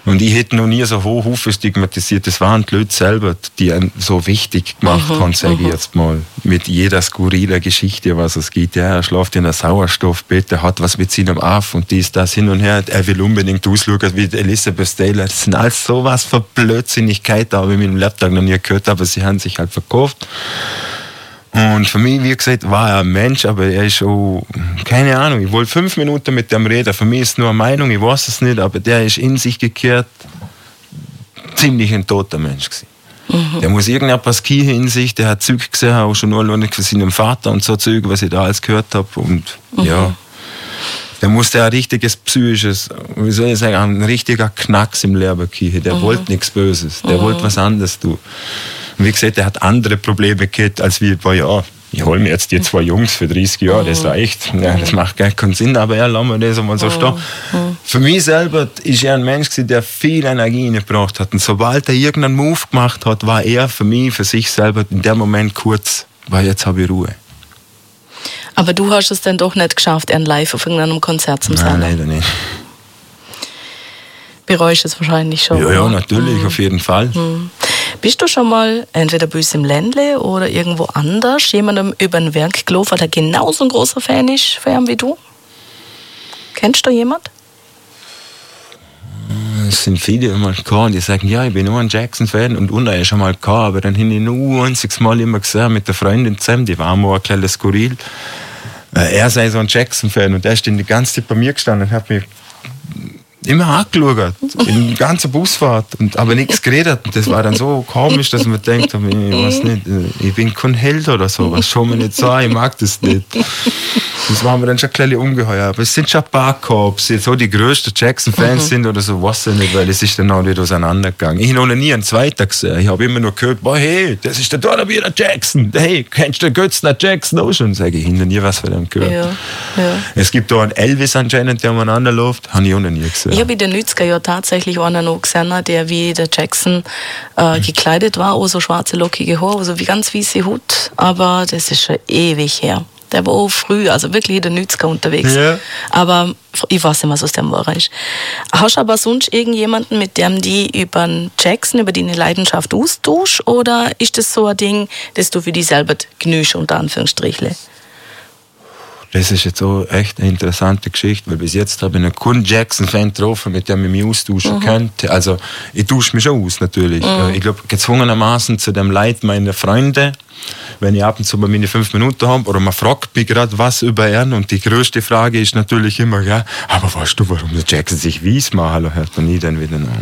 Und ich hätte noch nie so hoch stigmatisiert. Das waren die Leute selber, die einen so wichtig gemacht haben, sage ich jetzt mal. Mit jeder skurriler Geschichte, was es gibt. Ja, er schläft in einem Sauerstoffbett, er hat was mit seinem Aff und dies, das, hin und her. Er will unbedingt ausschauen wie Elizabeth Taylor. Das sind alles sowas für Blödsinnigkeit, da habe ich mit dem Laptop noch nie gehört, aber sie haben sich halt verkauft. Und für mich, wie gesagt, war er ein Mensch, aber er ist schon, keine Ahnung, ich wollte 5 Minuten mit dem reden. Für mich ist es nur eine Meinung, ich weiß es nicht, aber der ist in sich gekehrt ziemlich ein toter Mensch gewesen. Der muss irgendetwas kriegen in sich, der hat Zeug gesehen, auch schon nur von seinem Vater und so Zeug, was ich da alles gehört habe. Und ja, der musste ein richtiges psychisches, wie soll ich sagen, ein richtiger Knacks im Leben kriegen. Der wollte nichts Böses, der wollte was anderes tun. Und wie gesagt, er hat andere Probleme gehabt, als wir, ja, ich hole mir jetzt die 2 Jungs für 30 Jahre, das reicht. Ja, das macht gar keinen Sinn, aber ja, lassen wir das einmal so stehen. Für mich selber ist er ein Mensch gewesen, der viel Energie gebraucht hat. Und sobald er irgendeinen Move gemacht hat, war er für mich, für sich selber in dem Moment kurz, weil jetzt habe ich Ruhe. Aber du hast es dann doch nicht geschafft, einen live auf irgendeinem Konzert zu sein? Nein, leider nicht. Bereust es wahrscheinlich schon. Ja, natürlich, auf jeden Fall. Bist du schon mal entweder bei uns im Ländle oder irgendwo anders jemandem über den Werk gelaufen, der genauso ein großer Fan ist von ihm wie du? Kennst du jemanden? Es sind viele immer gekommen, die sagen, ja, ich bin nur ein Jackson-Fan und Unna ist schon mal gekommen, aber dann habe ich nur ein einziges Mal immer gesehen mit der Freundin zusammen, die war mal ein kleines Skurril. Er sei so ein Jackson-Fan und er ist die ganze Zeit bei mir gestanden und hat mich immer angeschaut, in der ganzen Busfahrt, aber nichts geredet. Und das war dann so komisch, dass man denkt, ich weiß nicht, ich bin kein Held oder sowas, schau mir nicht so an, ich mag das nicht. Das war mir dann schon ein bisschen ungeheuer. Aber es sind schon ein paar gehabt, die so die größten Jackson-Fans sind oder so, weiß ich nicht, weil es ist dann auch nicht auseinandergegangen. Ich habe noch nie einen zweiten gesehen. Ich habe immer nur gehört, boah, hey, das ist der Donnerbier Jackson. Hey, kennst du den Götzner Jackson auch schon? Sage ich, ich habe nie was von dem gehört. Ja. Es gibt da einen Elvis anscheinend, der umeinander läuft, habe ich auch noch nie gesehen. Ich habe in den 90er Jahren tatsächlich einen noch gesehen, der wie der Jackson gekleidet war, auch so schwarze, lockige Haare, also wie ganz weiße Hut, aber das ist schon ewig her. Der war auch früh, also wirklich in den 90er unterwegs. Ja. Aber ich weiß nicht, was aus dem war. Hast du aber sonst irgendjemanden, mit dem die über Jackson, über deine Leidenschaft austauschst? Oder ist das so ein Ding, das du für dich selber genügst, unter Anführungsstrichen? Das ist jetzt auch echt eine interessante Geschichte, weil bis jetzt habe ich einen keinen Jackson-Fan getroffen, mit dem ich mich austauschen könnte. Also ich tausche mich schon aus, natürlich. Ich glaube, gezwungenermaßen zu dem Leid meiner Freunde, wenn ich ab und zu mal meine 5 Minuten habe oder man fragt mich gerade was über ihn und die größte Frage ist natürlich immer, ja, aber weißt du, warum der Jackson sich weiß machen hört und ich dann wieder, nein.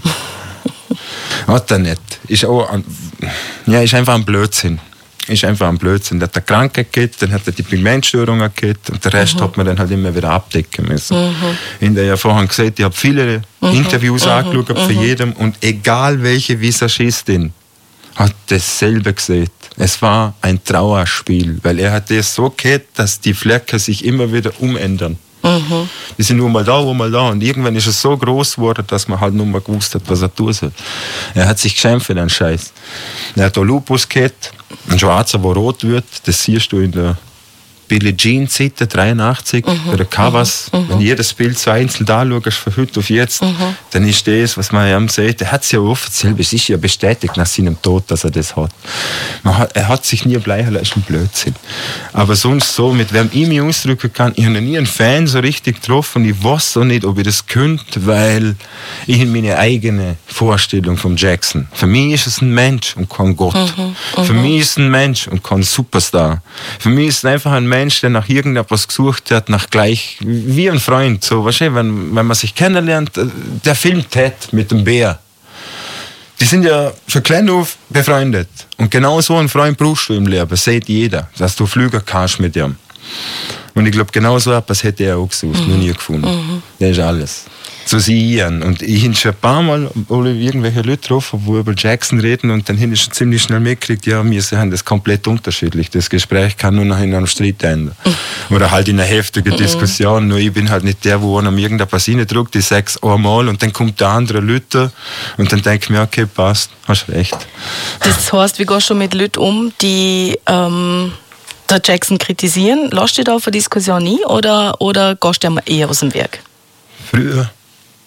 Hat er nicht. Ist einfach ein Blödsinn. Ist einfach ein Blödsinn. Der hat eine Krankheit gehabt, dann hat er die Pigmentstörungen gehabt und den Rest hat man dann halt immer wieder abdecken müssen. In der ja vorhin gesagt, ich habe viele Interviews angeschaut für jedem und egal welche Visagistin hat dasselbe gesehen. Es war ein Trauerspiel, weil er hat das so gehabt, dass die Flecken sich immer wieder umändern. Die sind nur mal da und irgendwann ist es so groß geworden, dass man halt nur mal gewusst hat, was er tun soll. Er hat sich geschämt für den Scheiß. Er hat auch Lupus gehabt, ein Schwarzer, der rot wird, das siehst du in der Billie Jean Seite 83, bei der Covers, wenn jedes Bild so einzeln anschaust, von heute auf jetzt, dann ist das, was man ihm sagt, er hat es ja offiziell, es ist ja bestätigt nach seinem Tod, dass er das hat. Er hat sich nie bleiben lassen, ist ein Blödsinn. Aber sonst so, mit wem ich mich ausdrücken kann, ich habe noch nie einen Fan so richtig getroffen, ich weiß auch nicht, ob ich das könnte, weil ich habe meine eigene Vorstellung vom Jackson. Für mich ist es ein Mensch und kein Gott. Für mich ist es ein Mensch und kein Superstar. Für mich ist es einfach ein Mensch, der nach irgendetwas gesucht hat, nach gleich, wie ein Freund, so, weißt du, wenn man sich kennenlernt, der filmt hat mit dem Bär. Die sind ja von klein auf befreundet. Und genau so einen Freund brauchst du im Leben, das sieht jeder, dass du fliegen kannst mit ihm. Und ich glaube, genau so etwas hätte er auch gesucht, noch nie gefunden. Das ist alles. So sehe ich ihn. Und ich habe schon ein paar Mal irgendwelche Leute getroffen, die über Jackson reden und dann habe ich schon ziemlich schnell mitgekriegt, ja, wir sind das komplett unterschiedlich. Das Gespräch kann nur noch in einem Streit enden. Oder halt in einer heftigen Diskussion. Nur ich bin halt nicht der, wo einem irgendetwas reindrückt, ich sage es einmal und dann kommt der andere Leute und dann denke ich mir, okay, passt, hast recht. Das heißt, wie gehst du mit Leuten um, die der Jackson kritisieren? Lässt du dich da auf eine Diskussion ein oder gehst du eher aus dem Weg? Früher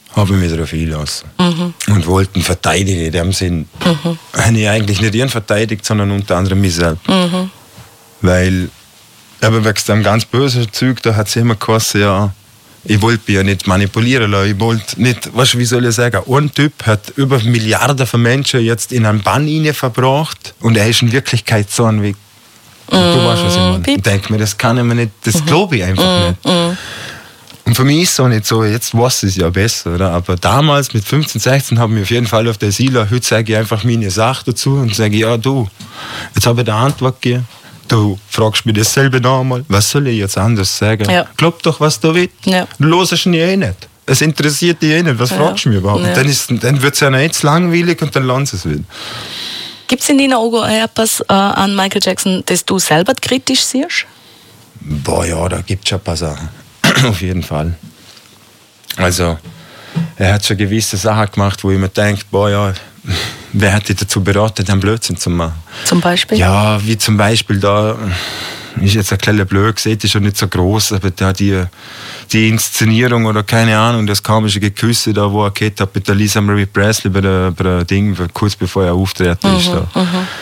habe ich mich darauf eingelassen. Und wollte ihn verteidigen in dem Sinn. Habe ich eigentlich nicht ihn verteidigt, sondern unter anderem mich selbst. Weil, aber wegen dem ganz bösen Zeug, da hat es immer geheißen, ja, ich wollte mich ja nicht manipulieren lassen. Ich wollte nicht, weißt du, wie soll ich sagen, ein Typ hat über Milliarden von Menschen jetzt in einen Bann verbracht und er ist in Wirklichkeit so ein Weg. Du weißt, was ich meine. Ich denke mir, das kann ich mir nicht, das glaube ich einfach nicht. Und für mich ist es auch nicht so, jetzt weiß ich es ja besser, oder? Aber damals mit 15, 16 haben wir auf jeden Fall auf der Sila, heute sage ich einfach meine Sache dazu und sage, ja du, jetzt habe ich die Antwort gegeben, du fragst mich dasselbe noch einmal, was soll ich jetzt anders sagen? Ja. Glaub doch, was du willst. Ja. Du hörst ihn eh nicht. Es interessiert dich eh nicht, was fragst du mich überhaupt? Ja. Dann wird es ja jetzt langweilig und dann lernt es wieder. Gibt es in deinen Augen etwas an Michael Jackson, das du selber kritisch siehst? Boah, ja, da gibt es schon ein paar Sachen. Auf jeden Fall. Also, er hat schon gewisse Sachen gemacht, wo ich mir denke, boah, ja, wer hat dich dazu beraten, den Blödsinn zu machen? Zum Beispiel? Ja, wie zum Beispiel da, ist jetzt ein kleiner Blöd, sieht ist schon nicht so groß, aber da die Inszenierung oder keine Ahnung, das komische Geküsse da, wo er geht hat mit der Lisa Marie Presley bei der Ding, kurz bevor er auftreten ist. Da.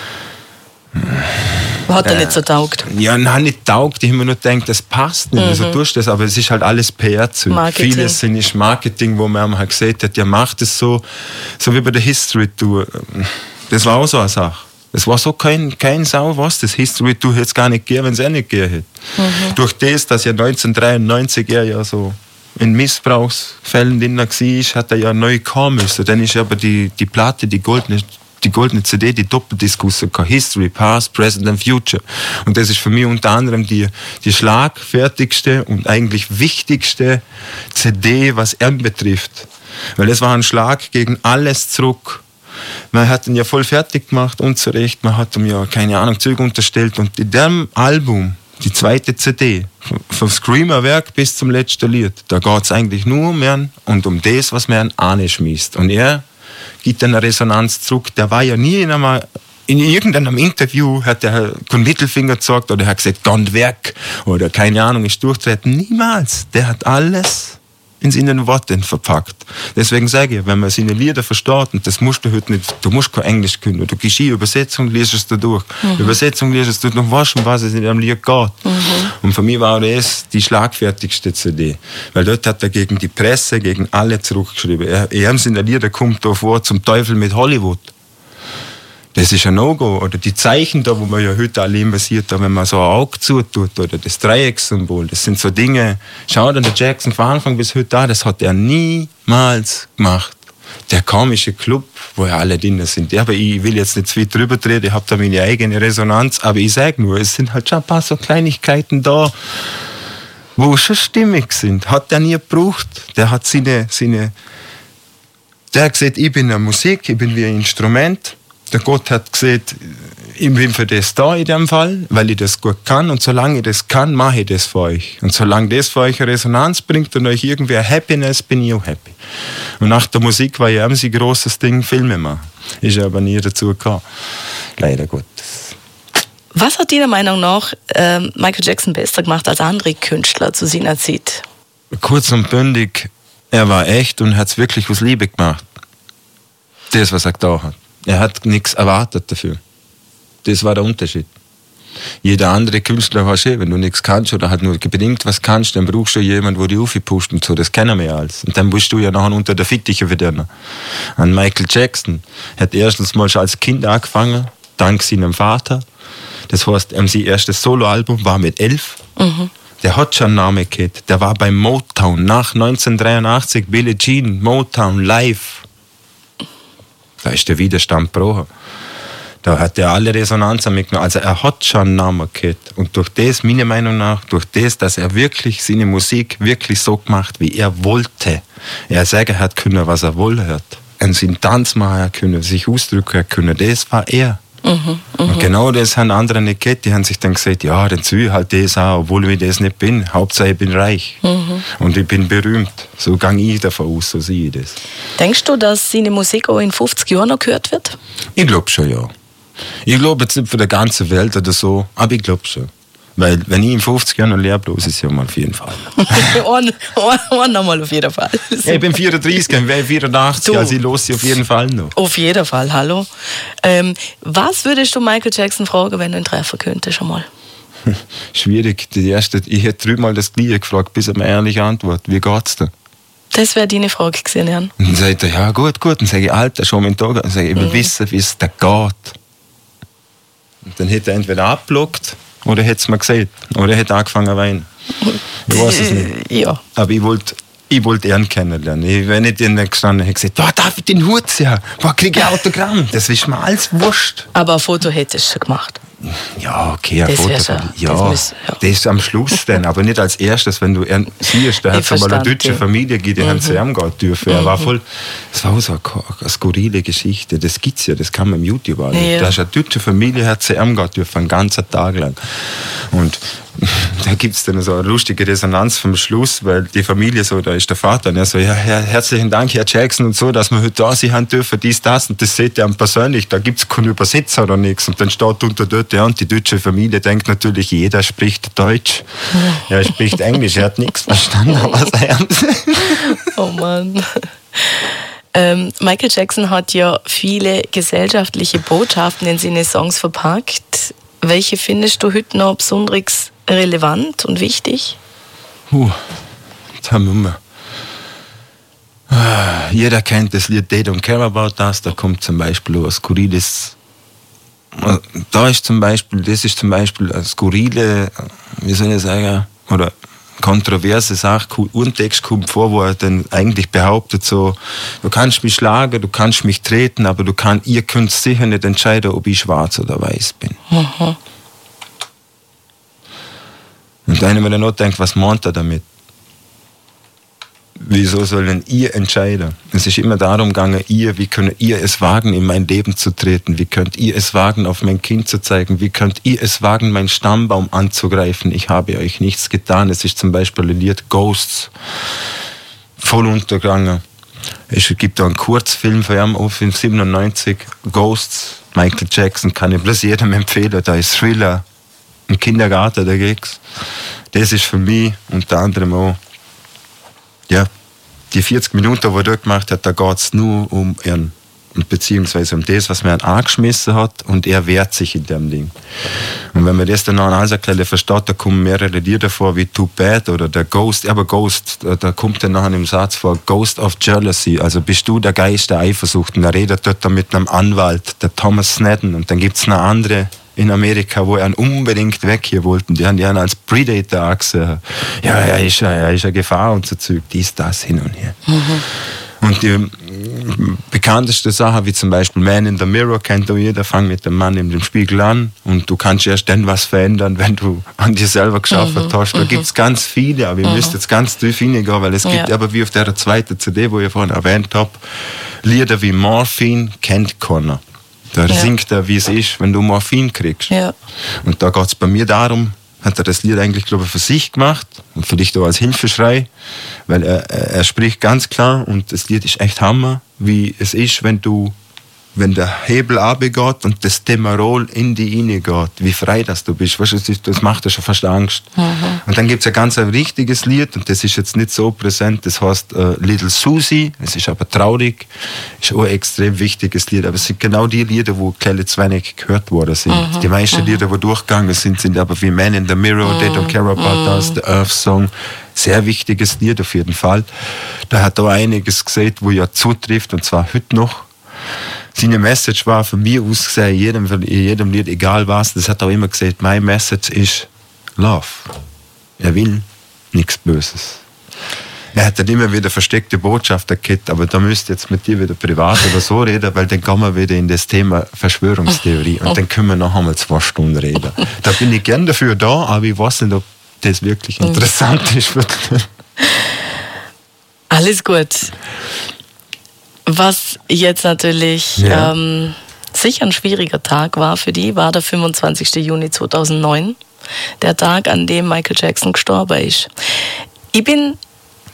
Hat er nicht so taugt? Ja, nein, nicht taugt. Ich habe mir nur gedacht, das passt nicht. Also tust das, aber es ist halt alles PR-Zeug. Vieles ist Marketing, wo man halt gesagt hat, ja, macht es so wie bei der History Tour. Das war auch so eine Sache. Es war so kein Sau was, das History Tour hätte es gar nicht gegeben, wenn es nicht gegeben hätte. Durch das, dass ja 1993 er ja so in Missbrauchsfällen drin war, hat er ja neu kommen müssen. Dann ist aber die Platte, die goldene CD, die Doppeldiskussion, History, Past, Present and Future. Und das ist für mich unter anderem die schlagfertigste und eigentlich wichtigste CD, was er betrifft. Weil das war ein Schlag gegen alles zurück. Man hat ihn ja voll fertig gemacht, unzurecht, man hat ihm ja, keine Ahnung, Zeug unterstellt. Und in dem Album, die zweite CD, vom Screamer-Werk bis zum letzten Lied, da geht es eigentlich nur um ihn und um das, was man an schmiesst. Und er gibt eine Resonanz zurück. Der war ja nie in irgendeinem Interview, hat er keinen Mittelfinger gezeigt oder hat gesagt, geh weg oder keine Ahnung, ist durchtreten. Niemals. Der hat alles in seinen Worten verpackt. Deswegen sage ich, wenn man seine Lieder versteht, und das musst du heute nicht, du musst kein Englisch können, du gehst in Übersetzung, liest es da durch. Übersetzung liest du noch was, um was es in dem Lied geht. Und für mich war das die schlagfertigste CD. Weil dort hat er gegen die Presse, gegen alle zurückgeschrieben. Er in den Lieder kommt da vor, zum Teufel mit Hollywood. Das ist ein No-Go. Oder die Zeichen da, wo man ja heute alle immer sieht, da, wenn man so ein Auge zutut, oder das Dreieckssymbol, das sind so Dinge, schau dir den Jackson von Anfang bis heute an, das hat er niemals gemacht. Der komische Club, wo ja alle drin sind. Aber ich will jetzt nicht zu viel drüber reden, ich habe da meine eigene Resonanz, aber ich sage nur, es sind halt schon ein paar so Kleinigkeiten da, wo schon stimmig sind. Hat er nie gebraucht. Der hat der hat gesagt, ich bin eine Musik, ich bin wie ein Instrument. Der Gott hat gesagt, ich bin für das da in dem Fall, weil ich das gut kann und solange ich das kann, mache ich das für euch. Und solange das für euch eine Resonanz bringt und euch irgendwie eine Happiness, bin ich auch happy. Und nach der Musik war ja ein grosses Ding, Filme machen. Ist aber nie dazu gekommen. Leider Gottes. Was hat deiner Meinung nach Michael Jackson besser gemacht als andere Künstler zu seiner Zeit? Kurz und bündig, er war echt und hat es wirklich aus Liebe gemacht. Das, was er da hat. Er hat nichts erwartet dafür. Das war der Unterschied. Jeder andere Künstler war schön, wenn du nichts kannst oder halt nur bedingt was kannst, dann brauchst du jemanden, der dich aufpusht und so. Das kennen wir ja alles. Und dann bist du ja nachher unter der Fittiche verdienen. An Michael Jackson hat erstens mal schon als Kind angefangen, dank seinem Vater. Das heißt, sein erstes Soloalbum war mit 11. Der hat schon einen Namen gehabt. Der war bei Motown nach 1983, Billie Jean, Motown, live. Da ist der Widerstand gebrochen. Da hat er alle Resonanz mitgenommen. Also er hat schon einen Namen gehabt. Und durch das, meiner Meinung nach, durch das, dass er wirklich seine Musik wirklich so gemacht, wie er wollte. Er sagen hat können, was er wollen hat. Und seinen Tanz machen können, sich ausdrücken können. Das war er. Und genau das haben andere nicht gehabt. Die haben sich dann gesagt, ja, dann ziehe ich halt das an, obwohl ich das nicht bin. Hauptsache ich bin reich. Und ich bin berühmt. So gehe ich davon aus, so sehe ich das. Denkst du, dass seine Musik auch in 50 Jahren noch gehört wird? Ich glaube schon, ja. Ich glaube jetzt nicht für die ganze Welt oder so, aber ich glaube schon. Weil, wenn ich in 50 Jahren noch lebe, bloß ist ja mal auf jeden Fall. Einen nochmal auf jeden Fall. Ja, ich bin 34, ich wäre 84, also ich los sie auf jeden Fall noch. Auf jeden Fall, hallo. Was würdest du Michael Jackson fragen, wenn du ihn treffen könntest schon mal? Schwierig. Ich hätte 3-mal das Gleiche gefragt, bis er mir ehrlich antwortet. Wie geht's dir? Das wäre deine Frage gewesen, Jan. Und dann sagt er, ja gut. Dann sage ich, Alter, schon mit Tag. Dann sage ich, ich will wissen, wie es dir geht. Und dann hätte er entweder abgeblockt oder hätte es mir gesagt. Oder er hätte angefangen zu weinen. Ich weiß es nicht. Ja. Aber ich wollte ihn kennenlernen. Wenn ich den gestanden hätte gesagt, darf ich den Hut sehen? Kriege ich ein Autogramm? Das ist mir alles wurscht. Aber ein Foto hättest du schon gemacht. Ja, okay, ein Das Foto. wär schon- Das ist am Schluss dann, aber nicht als erstes, wenn du ihn siehst. Da hat es mal eine deutsche Familie gegeben, die haben zu ihm gehen dürfen. Es war auch so eine skurrile Geschichte. Das gibt's ja, das kann man im YouTube anschauen. Ja. Da ist eine deutsche Familie, hat zu ihm gehen dürfen, einen ganzen Tag lang. Und da gibt es dann so eine lustige Resonanz vom Schluss, weil die Familie so, da ist der Vater, und er so, ja, herzlichen Dank, Herr Jackson und so, dass wir heute da sein dürfen, dies, das, und das seht ihr persönlich, da gibt es keinen Übersetzer oder nichts. Und dann steht unter dort, ja, und die deutsche Familie denkt natürlich, jeder spricht Deutsch. Ja, er spricht Englisch, er hat nichts verstanden, was er Oh Mann. Michael Jackson hat ja viele gesellschaftliche Botschaften in seine Songs verpackt. Welche findest du heute noch besonders relevant und wichtig? Jetzt haben wir jeder kennt das Lied They Don't Care About Us, da kommt zum Beispiel ein skurriles, das ist zum Beispiel eine skurrile, wie soll ich sagen, oder kontroverse Sache, Urtext kommt vor, wo er dann eigentlich behauptet so, du kannst mich schlagen, du kannst mich treten, aber ihr könnt sicher nicht entscheiden, ob ich schwarz oder weiß bin. Mhm. Und einer, wenn er noch denkt, was meint er damit? Wieso sollen ihr entscheiden? Es ist immer darum gegangen, wie könnt ihr es wagen, in mein Leben zu treten? Wie könnt ihr es wagen, auf mein Kind zu zeigen? Wie könnt ihr es wagen, meinen Stammbaum anzugreifen? Ich habe euch nichts getan. Es ist zum Beispiel ein Lied Ghosts, voll untergegangen. Es gibt da einen Kurzfilm von ihm auf in 97, Ghosts, Michael Jackson, kann ich bloß jedem empfehlen. Da ist Thriller, ein Kindergarten, da geht's. Das ist für mich unter anderem auch, ja, die 40 Minuten, die er dort gemacht hat, da geht es nur um ihn. Beziehungsweise um das, was man ihn angeschmissen hat, und er wehrt sich in dem Ding. Und wenn man das dann noch alles erklärt, versteht, da kommen mehrere Lieder vor, wie Too Bad oder der Ghost, aber Ghost, da kommt dann nachher im Satz vor, Ghost of Jealousy, also bist du der Geist der Eifersucht. Und er redet dort mit einem Anwalt, der Thomas Snedden, und dann gibt es noch andere in Amerika, wo er unbedingt weg hier wollten. Die haben ihn als Predator angesehen. Ja, er ist eine Gefahr und so Zeug, dies, das, hin und her. Mhm. Und die bekannteste Sache, wie zum Beispiel Man in the Mirror, kennt auch jeder, fang mit dem Mann in dem Spiegel an, und du kannst erst dann was verändern, wenn du an dir selber geschafft hast. Da gibt es ganz viele, aber ihr müsst jetzt ganz tief hineingehen, weil es gibt aber wie auf der zweiten CD, wo ich vorhin erwähnt habe, Lieder wie Morphine kennt keiner. Da singt er, wie es ist, wenn du Morphin kriegst. Ja. Und da geht es bei mir darum, hat er das Lied eigentlich, glaube ich, für sich gemacht und vielleicht auch als Hilfeschrei, weil er spricht ganz klar, und das Lied ist echt Hammer, wie es ist, wenn der Hebel runtergeht und das Demerol in die Inne geht, wie frei das du bist. Weißt du, das macht dir schon fast Angst. Mhm. Und dann gibt es ein ganz richtiges Lied, und das ist jetzt nicht so präsent, das heißt Little Susie, es ist aber traurig, ist auch ein extrem wichtiges Lied, aber es sind genau die Lieder, wo zu wenig gehört worden sind. Mhm. Die meisten Lieder, die durchgegangen sind aber wie Man in the Mirror, They Don't Care About Us, The Earth Song, sehr wichtiges Lied auf jeden Fall. Da hat er einiges gesagt, wo ja zutrifft, und zwar heute noch. Seine Message war von mir aus gesehen, in jedem Lied, egal was, das hat er auch immer gesagt, my message ist Love. Er will nichts Böses. Er hat dann immer wieder versteckte Botschaften gehabt, aber da müsst ihr jetzt mit dir wieder privat oder so reden, weil dann kommen wir wieder in das Thema Verschwörungstheorie, und dann können wir noch einmal 2 Stunden reden. Da bin ich gern dafür da, aber ich weiß nicht, ob das wirklich interessant ist. Alles gut. Was jetzt natürlich sicher ein schwieriger Tag war für die, war der 25. Juni 2009, der Tag, an dem Michael Jackson gestorben ist. Ich bin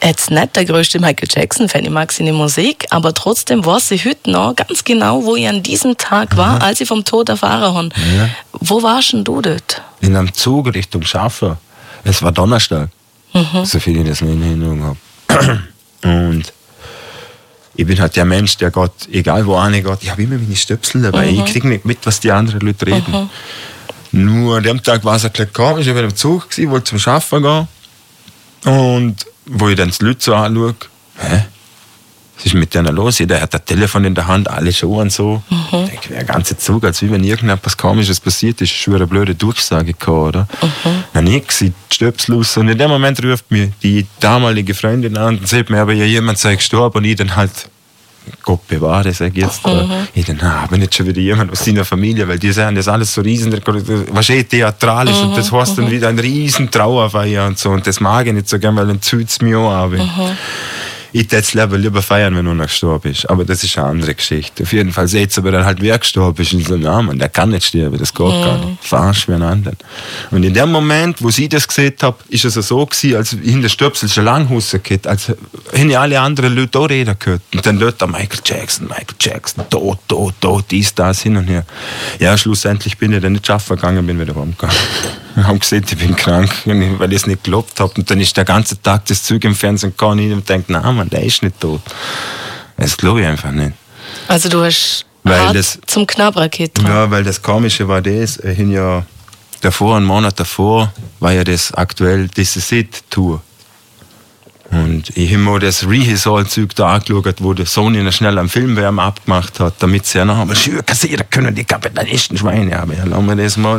jetzt nicht der größte Michael Jackson-Fan, ich mag seine Musik, aber trotzdem weiß ich heute noch ganz genau, wo ich an diesem Tag war, als ich vom Tod erfahren habe. Ja. Wo warst denn du dort? In einem Zug Richtung Schaffer. Es war Donnerstag, so viel ich das noch in Erinnerung habe. Und ich bin halt der Mensch, der Gott, egal wo einer geht, ich habe immer meine Stöpsel dabei. Ich kriege nicht mit, was die anderen Leute reden. Nur an dem Tag war es ein bisschen komisch, ich war im Zug, wollte zum Schaffen gehen. Und wo ich dann die Leute so anschaue, was ist mit denen los? Jeder hat ein Telefon in der Hand, alle Schuhe und so. Ich denke, der ganze Zug, als wenn irgendetwas Komisches passiert ist, schon eine blöde Durchsage gehabt, oder? Na nix, ich die Stöpsel aus. Und in dem Moment ruft mir die damalige Freundin an und sagt mir, aber ja, jemand sei gestorben. Und ich dann halt, Gott bewahre, sag ich jetzt. Ich dann, aber nicht schon wieder jemand aus deiner Familie, weil die sagen, das ist alles so riesen, wahrscheinlich theatralisch und das heißt dann wieder ein riesen Trauerfeier und so. Und das mag ich nicht so gern, weil dann zieht es mich auch an. Ich würde es lieber feiern, wenn einer gestorben ist. Aber das ist eine andere Geschichte. Auf jeden Fall seht ihr aber dann halt, wer gestorben ist. Und so, na man, der kann nicht sterben, das geht gar nicht. Verarsch wie einen anderen. Und in dem Moment, wo ich das gesehen habe, ist es so gewesen, als ich in der Stöpsel schon lange rausgehört, als hätten alle anderen Leute auch reden gehört. Und dann dort Michael Jackson, tot, dies, das, hin und her. Ja, schlussendlich bin ich dann nicht schaffen gegangen, bin wieder heimgegangen. Wir haben gesehen, ich bin krank, weil ich es nicht geglaubt habe. Und dann ist der ganze Tag das Zeug im Fernsehen gegangen und denkt, na man, der ist nicht tot. Das glaube ich einfach nicht. Also du hast zum Knabraket dran. Ja, weil das Komische war das, einen Monat davor, war ja das aktuell This Is It Tour. Und ich habe mir das Rehearsal-Zeug da angeschaut, wo der Sony noch schnell am Filmwärme abgemacht hat, damit sie ja noch einmal schön kassieren können, die Kapitalisten-Schweine. Aber ja, lassen wir das mal.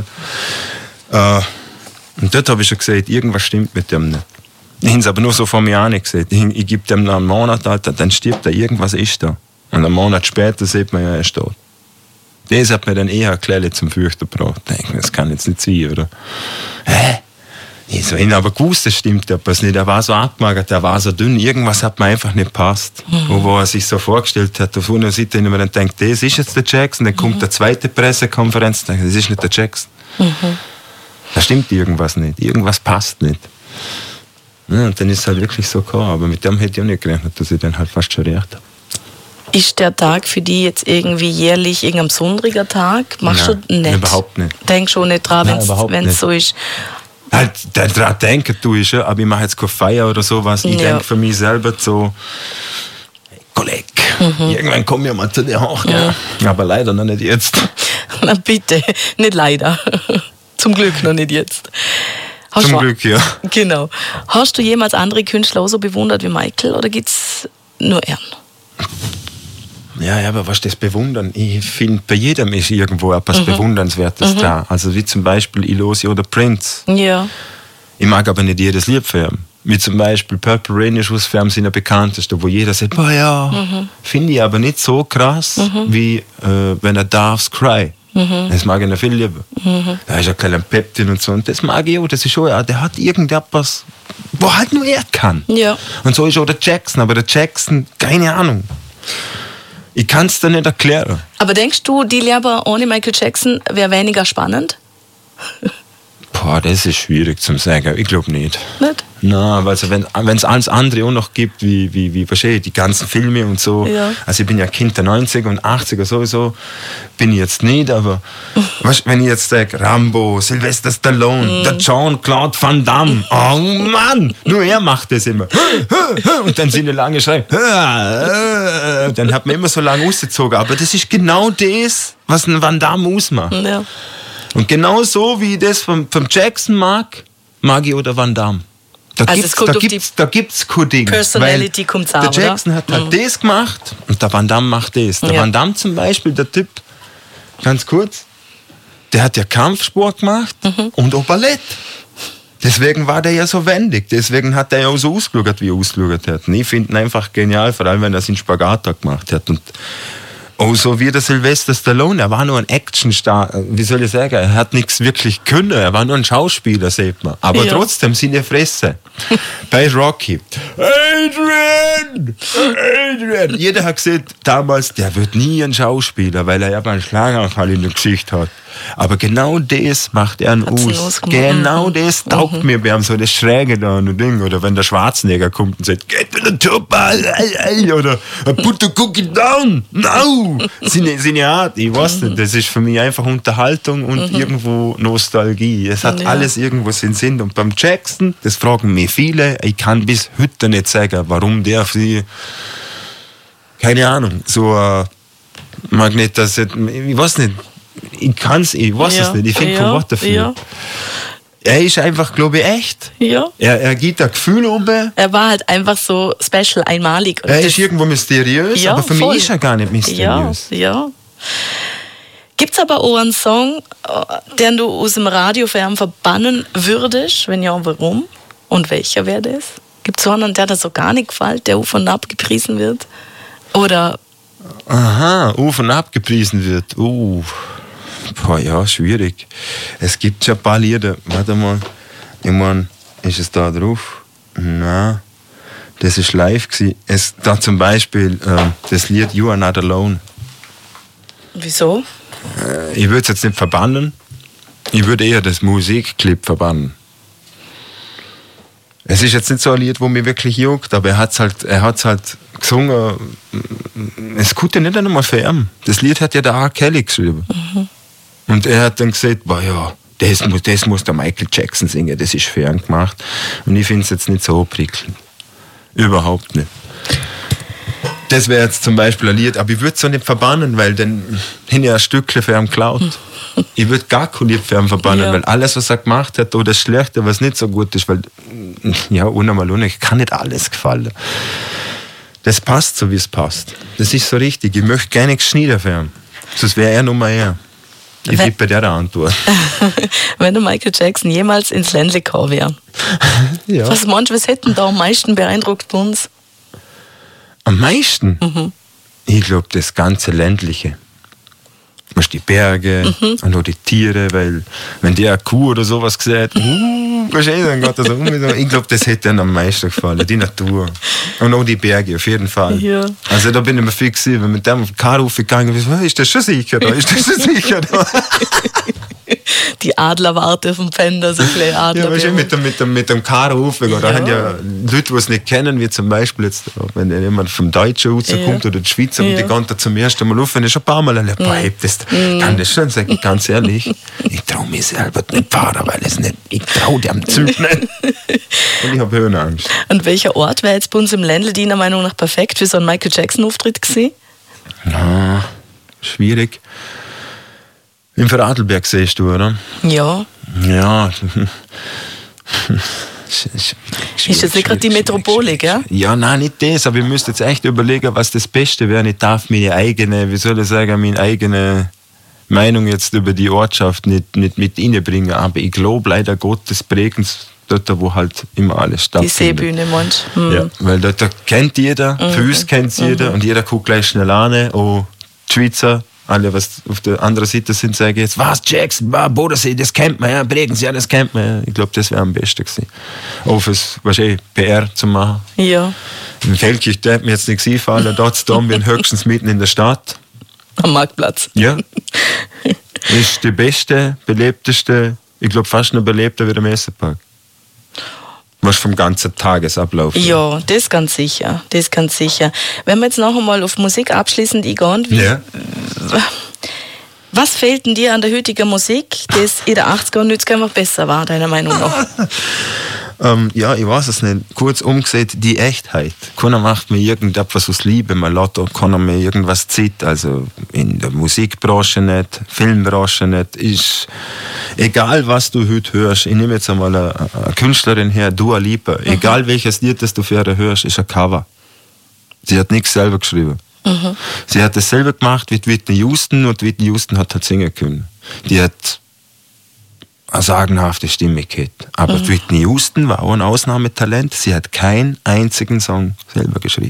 Und dort habe ich schon gesagt, irgendwas stimmt mit dem nicht. Ich habe es aber nur so von mir auch nicht gesagt. Ich gebe dem noch einen Monat, Alter, dann stirbt er, irgendwas ist da. Und einen Monat später sieht man ja, er ist tot. Das hat mir dann eher eine Klelle zum Fürchten gebracht. Ich denke, das kann jetzt nicht sein, oder? Ich so, aber gewusst, das stimmt etwas nicht. Er war so abgemagert, er war so dünn, irgendwas hat mir einfach nicht gepasst. Wo er sich so vorgestellt hat, auf einer Seite, wenn man dann denkt, das ist jetzt der Jackson, dann kommt der zweite Pressekonferenz, dann denkt, das ist nicht der Jackson. Da stimmt irgendwas nicht, irgendwas passt nicht. Ja, und dann ist es halt wirklich so gekommen, aber mit dem hätte ich auch nicht gerechnet, dass ich dann halt fast schon recht habe. Ist der Tag für dich jetzt irgendwie jährlich irgendein besonderer Tag? Machst du nicht? Überhaupt nicht. Denkst schon nicht dran, wenn es so ist? Halt, daran denken tue ich schon, aber ich mache jetzt keine Feier oder sowas. Ich denke für mich selber so, hey, Kollege, irgendwann kommen wir mal zu dir hoch. Ja. Aber leider noch nicht jetzt. Na bitte, nicht leider. Zum Glück noch nicht jetzt. Zum Glück, ja. Genau. Hast du jemals andere Künstler auch so bewundert wie Michael oder gibt es nur ihn? Ja, aber was das Bewundern? Ich finde, bei jedem ist irgendwo etwas Bewundernswertes da. Also wie zum Beispiel Ilosi oder Prince. Ja. Ich mag aber nicht jedes Lied für ihn. Wie zum Beispiel Purple Rain ist was für ihn seiner bekannteste, wo jeder sagt, boah ja, finde ich aber nicht so krass, wie wenn er Doves Cry. Das mag ich noch viel lieber. Da ist ein kleiner Peptin und so. Und das mag ich auch. Das ist auch, ja, der hat irgendetwas, wo halt nur er kann. Ja. Und so ist auch der Jackson. Aber der Jackson, keine Ahnung. Ich kann es dir nicht erklären. Aber denkst du, die Lehrer ohne Michael Jackson wäre weniger spannend? Boah, das ist schwierig zu sagen. Ich glaube nicht. Nicht? Nein, also wenn es alles andere auch noch gibt, wie wahrscheinlich die ganzen Filme und so. Ja. Also ich bin ja Kind der 90er und 80er sowieso, bin ich jetzt nicht, aber weißt, wenn ich jetzt sage, Rambo, Sylvester Stallone, der Jean-Claude Van Damme, oh Mann, nur er macht das immer. Und dann sind die lange schreien, dann hat man immer so lange ausgezogen. Aber das ist genau das, was ein Van Damme ausmacht. Ja. Und genau so wie ich das vom Jackson mag ich oder Van Damme. Da gibt's kein Ding. Personality kommt der Jackson hat halt das gemacht und der Van Damme macht das. Der Van Damme zum Beispiel, der Typ, ganz kurz, der hat ja Kampfsport gemacht und auch Ballett. Deswegen war der ja so wendig. Deswegen hat er ja auch so ausgeschaut, wie er ausgeschaut hat. Und ich finde ihn einfach genial, vor allem wenn er seinen Spagat da gemacht hat. Und Oh, so wie der Sylvester Stallone, er war nur ein Actionstar, wie soll ich sagen, er hat nichts wirklich können, er war nur ein Schauspieler, sieht man. Aber trotzdem seine Fresse. Bei Rocky. Adrian! Jeder hat gesagt, damals, der wird nie ein Schauspieler, weil er ja mal einen Schlaganfall in der Gesicht hat. Aber genau das macht er aus. Genau das taugt mir. Wir haben so das Schräge da und Ding. Oder wenn der Schwarzenegger kommt und sagt, get to the top, oder put the cookie down, no. Seine Art, ich weiß nicht, das ist für mich einfach Unterhaltung und irgendwo Nostalgie. Es hat alles irgendwo seinen Sinn. Und beim Jackson, das fragen mich viele, ich kann bis heute nicht sagen, warum der für sie, keine Ahnung, so Magnet, das, ich weiß nicht, ich weiß es nicht, ich finde kein Wort dafür. Ja. Er ist einfach, glaube ich, echt. Ja. Er gibt ein Gefühl um. Er war halt einfach so special, einmalig. Er ist irgendwo mysteriös, aber für mich ist er gar nicht mysteriös. Ja. Gibt es aber auch einen Song, den du aus dem Radiofern verbannen würdest? Wenn ja, warum? Und welcher wäre das? Gibt es so einen, der dir so gar nicht gefällt, der auf und ab gepriesen wird? Oder... Aha, auf und ab gepriesen wird. Boah, ja, schwierig. Es gibt schon ein paar Lieder. Warte mal. Ich meine, ist es da drauf? Nein. Das ist live gewesen. Da zum Beispiel das Lied You Are Not Alone. Wieso? Ich würde es jetzt nicht verbannen. Ich würde eher das Musikclip verbannen. Es ist jetzt nicht so ein Lied, wo mich wirklich juckt, aber er hat's halt gesungen. Es konnte nicht einmal für ihn. Das Lied hat ja der R. Kelly geschrieben. Und er hat dann gesagt, das muss der Michael Jackson singen, das ist für ihn gemacht. Und ich finde es jetzt nicht so prickelnd. Überhaupt nicht. Das wäre jetzt zum Beispiel ein Lied, aber ich würde es so nicht verbannen, weil dann hin ja ein Stückchen für ihn geklaut. Ich würde gar kein Lied für ihn verbannen, weil alles, was er gemacht hat, oder das Schlechte, was nicht so gut ist, weil, ja, ich kann nicht alles gefallen. Das passt so, wie es passt. Das ist so richtig. Ich möchte gar nichts schneiden für ihn. Sonst wäre er Nummer eher. Ich bin bei der Antwort. Wenn der Michael Jackson jemals ins Ländle gekommen wäre. Ja. Was hätten da am meisten beeindruckt bei uns? Am meisten? Ich glaube, das ganze Ländliche. Die Berge und auch die Tiere, weil wenn der eine Kuh oder sowas gesehen hat, dann geht das um. Ich glaube, das hätte ihnen am meisten gefallen, die Natur. Und auch die Berge, auf jeden Fall. Ja. Also da bin ich mir fix, wenn mit dem auf den Kar aufgegangen ist das schon sicher da? Die Adlerwarte vom Pfänder, so viele Adler. Ja, mit dem Kar aufgegangen. Da haben ja Leute, die es nicht kennen, wie zum Beispiel jetzt, wenn jemand vom Deutschen rauskommt oder die Schweizer und die gehen da zum ersten Mal auf, wenn ich schon ein paar Mal erlebt kann das schon sagen, ganz ehrlich, ich traue mich selber nicht fahren, weil ich traue dem Zug nicht. Und ich habe Höhenangst. Und welcher Ort wäre jetzt bei uns im Ländle deiner Meinung nach perfekt für so einen Michael Jackson-Auftritt gewesen? Na, schwierig. Im Vorarlberg siehst du, oder? Ja. Ja. Ist das nicht gerade die Metropole, gell? Ja, nein, nicht das, aber ich müsste jetzt echt überlegen, was das Beste wäre. Ich darf meine eigene Meinung jetzt über die Ortschaft nicht mit reinbringen, aber ich glaube leider Gottes Bregenz, dort, wo halt immer alles stattfindet. Die Seebühne, meinst du? Ja, weil dort kennt jeder, für uns kennt es jeder und jeder guckt gleich schnell an. Oh, die Schweizer, alle, was auf der anderen Seite sind, sagen jetzt, was, Jackson, Bodensee, das kennt man, ja, Bregenz, ja, das kennt man. Ja. Ich glaube, das wäre am besten gewesen. Auch fürs, wahrscheinlich, PR zu machen. Ja. In Feldkirch, der hat mir jetzt nichts einfallen, dort stehen wir höchstens mitten in der Stadt. Am Marktplatz. Ja. Ist die beste, belebteste, ich glaube fast noch belebter wie der Messepark. Was vom ganzen Tagesablauf. Ja, das ganz sicher. Wenn wir jetzt noch einmal auf Musik abschließend eingehen, was fehlt denn dir an der heutigen Musik, das in den 80er und 90er einfach besser war, deiner Meinung nach? Ja, ich weiß es nicht. Kurz umgesehen, die Echtheit. Keiner macht mir irgendetwas aus Liebe, man lässt auch keiner mir irgendwas Zeit. Also in der Musikbranche nicht, Filmbranche nicht. Ist egal, was du heute hörst. Ich nehme jetzt einmal eine Künstlerin her, Dua Lipa. Egal welches Lied, das du für ihre hörst, ist ein Cover. Sie hat nichts selber geschrieben. Sie hat dasselbe gemacht wie Whitney Houston und Whitney Houston hat halt singen können. Die hat eine sagenhafte Stimme gehabt. Aber Whitney Houston war auch ein Ausnahmetalent. Sie hat keinen einzigen Song selber geschrieben.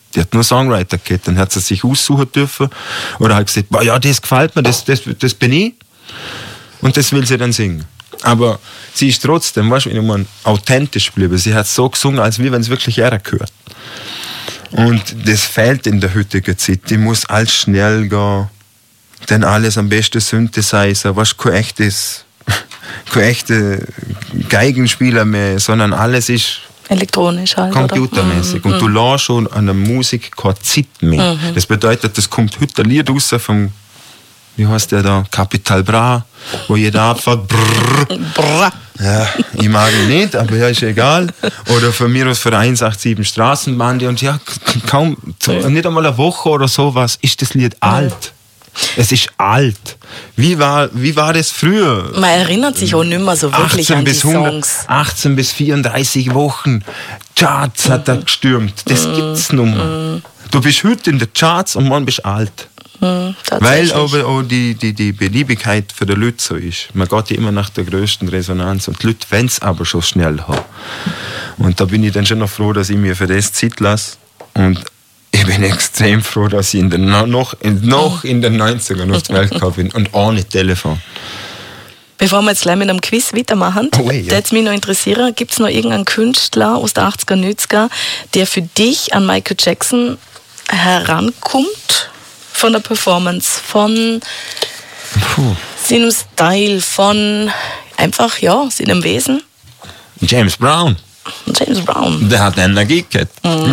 Die hat nur Songwriter gehabt. Dann hat sie sich aussuchen dürfen. Oder halt gesagt, boah, ja, das gefällt mir, das bin ich. Und das will sie dann singen. Aber sie ist trotzdem, weißt du, authentisch geblieben. Sie hat so gesungen, als wenn es wirklich er gehört. Und das fehlt in der heutigen Zeit. Die muss alles schnell gehen. Dann alles am besten Synthesizer. Weißt du, kein echter Geigenspieler mehr, sondern alles ist elektronisch halt, computermäßig. Und du lässt schon an der Musik keine Zeit mehr. Das bedeutet, das kommt heute ein Lied raus vom, wie heißt der da, Capital Bra, wo jeder abfährt. Brrr. Ja, ich mag ihn nicht, aber ja, ist egal. Oder von mir aus für 187 Straßenbahn. Und ja, kaum, nicht einmal eine Woche oder sowas, ist das Lied alt. Es ist alt. Wie war das früher? Man erinnert sich auch nicht mehr so wirklich an die Songs. 18 bis 34 Wochen Charts hat er gestürmt. Das gibt's nicht mehr. Du bist heute in den Charts und morgen bist alt. Weil aber auch die Beliebigkeit für die Leute so ist. Man geht immer nach der größten Resonanz und die Leute wollen es aber schon schnell haben. Und da bin ich dann schon noch froh, dass ich mir für das Zeit lasse. Und ich bin extrem froh, dass ich noch in den 90ern auf die Welt gekommen bin und ohne Telefon. Bevor wir jetzt gleich mit einem Quiz weitermachen, würde mich noch interessieren, gibt es noch irgendeinen Künstler aus den 80er, 90er, der für dich an Michael Jackson herankommt? Von der Performance, von seinem Style, von einfach, ja, seinem Wesen? James Brown. James Brown. Der hat Energie gehabt.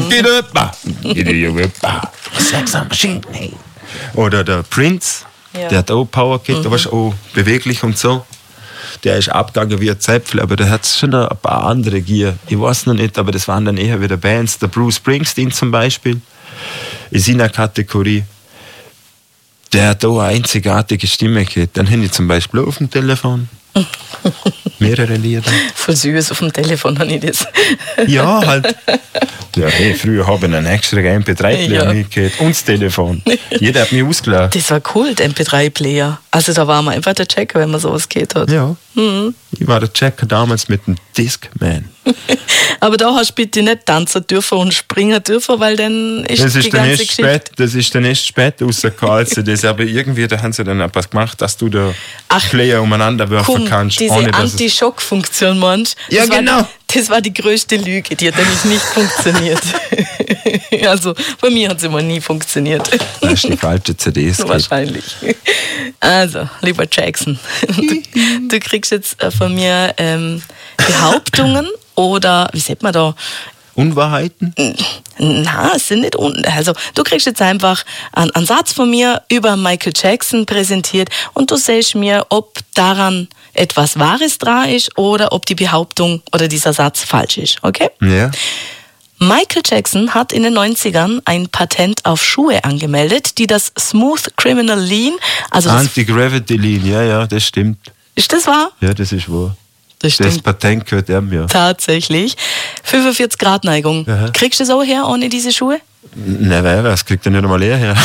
Sex Machine. Oder der Prince, der hat auch Power gehabt, der war auch beweglich und so. Der ist abgegangen wie ein Zäpfel, aber der hat schon ein paar andere Gier. Ich weiß noch nicht, aber das waren dann eher wieder Bands. Der Bruce Springsteen zum Beispiel, in seiner Kategorie. Der hat auch eine einzigartige Stimme gehabt. Dann habe ich zum Beispiel auf dem Telefon mehrere Lieder. Voll süß, auf dem Telefon habe ich das. Ja, halt. Ja, hey, früher habe ich einen extra MP3-Player mitgehört und das Telefon. Jeder hat mich ausgeladen. Das war cool, der MP3-Player. Also da war man einfach der Checker, wenn man sowas gehört hat. Ja, ich war der Checker damals mit dem Discman. Aber da hast du bitte nicht tanzen dürfen und springen dürfen, weil dann ist das die ist ganze Geschichte... Das ist dann erst spät rausgekommen, aber irgendwie da haben sie dann etwas gemacht, dass du den Player umeinander werfen kannst. Diese ohne, Anti-Schock-Funktion, meinst du? Ja, genau. Das war die größte Lüge, die hat nämlich nicht funktioniert. Also bei mir hat es immer nie funktioniert. Das ist die falsche CDs. Wahrscheinlich. Also, lieber Jackson, du kriegst jetzt von mir Behauptungen oder, wie sagt man da? Unwahrheiten? Na, es sind nicht also du kriegst jetzt einfach einen Satz von mir über Michael Jackson präsentiert und du sagst mir, ob daran etwas Wahres dran ist oder ob die Behauptung oder dieser Satz falsch ist, okay? Ja. Michael Jackson hat in den 90ern ein Patent auf Schuhe angemeldet, die das Smooth Criminal Lean, also das Anti-Gravity Lean, ja, das stimmt. Ist das wahr? Ja, das ist wahr. Das stimmt. Das Patent gehört ihm, ja. Tatsächlich. 45 Grad Neigung. Aha. Kriegst du das auch her ohne diese Schuhe? Nein, das kriegt er nicht einmal her.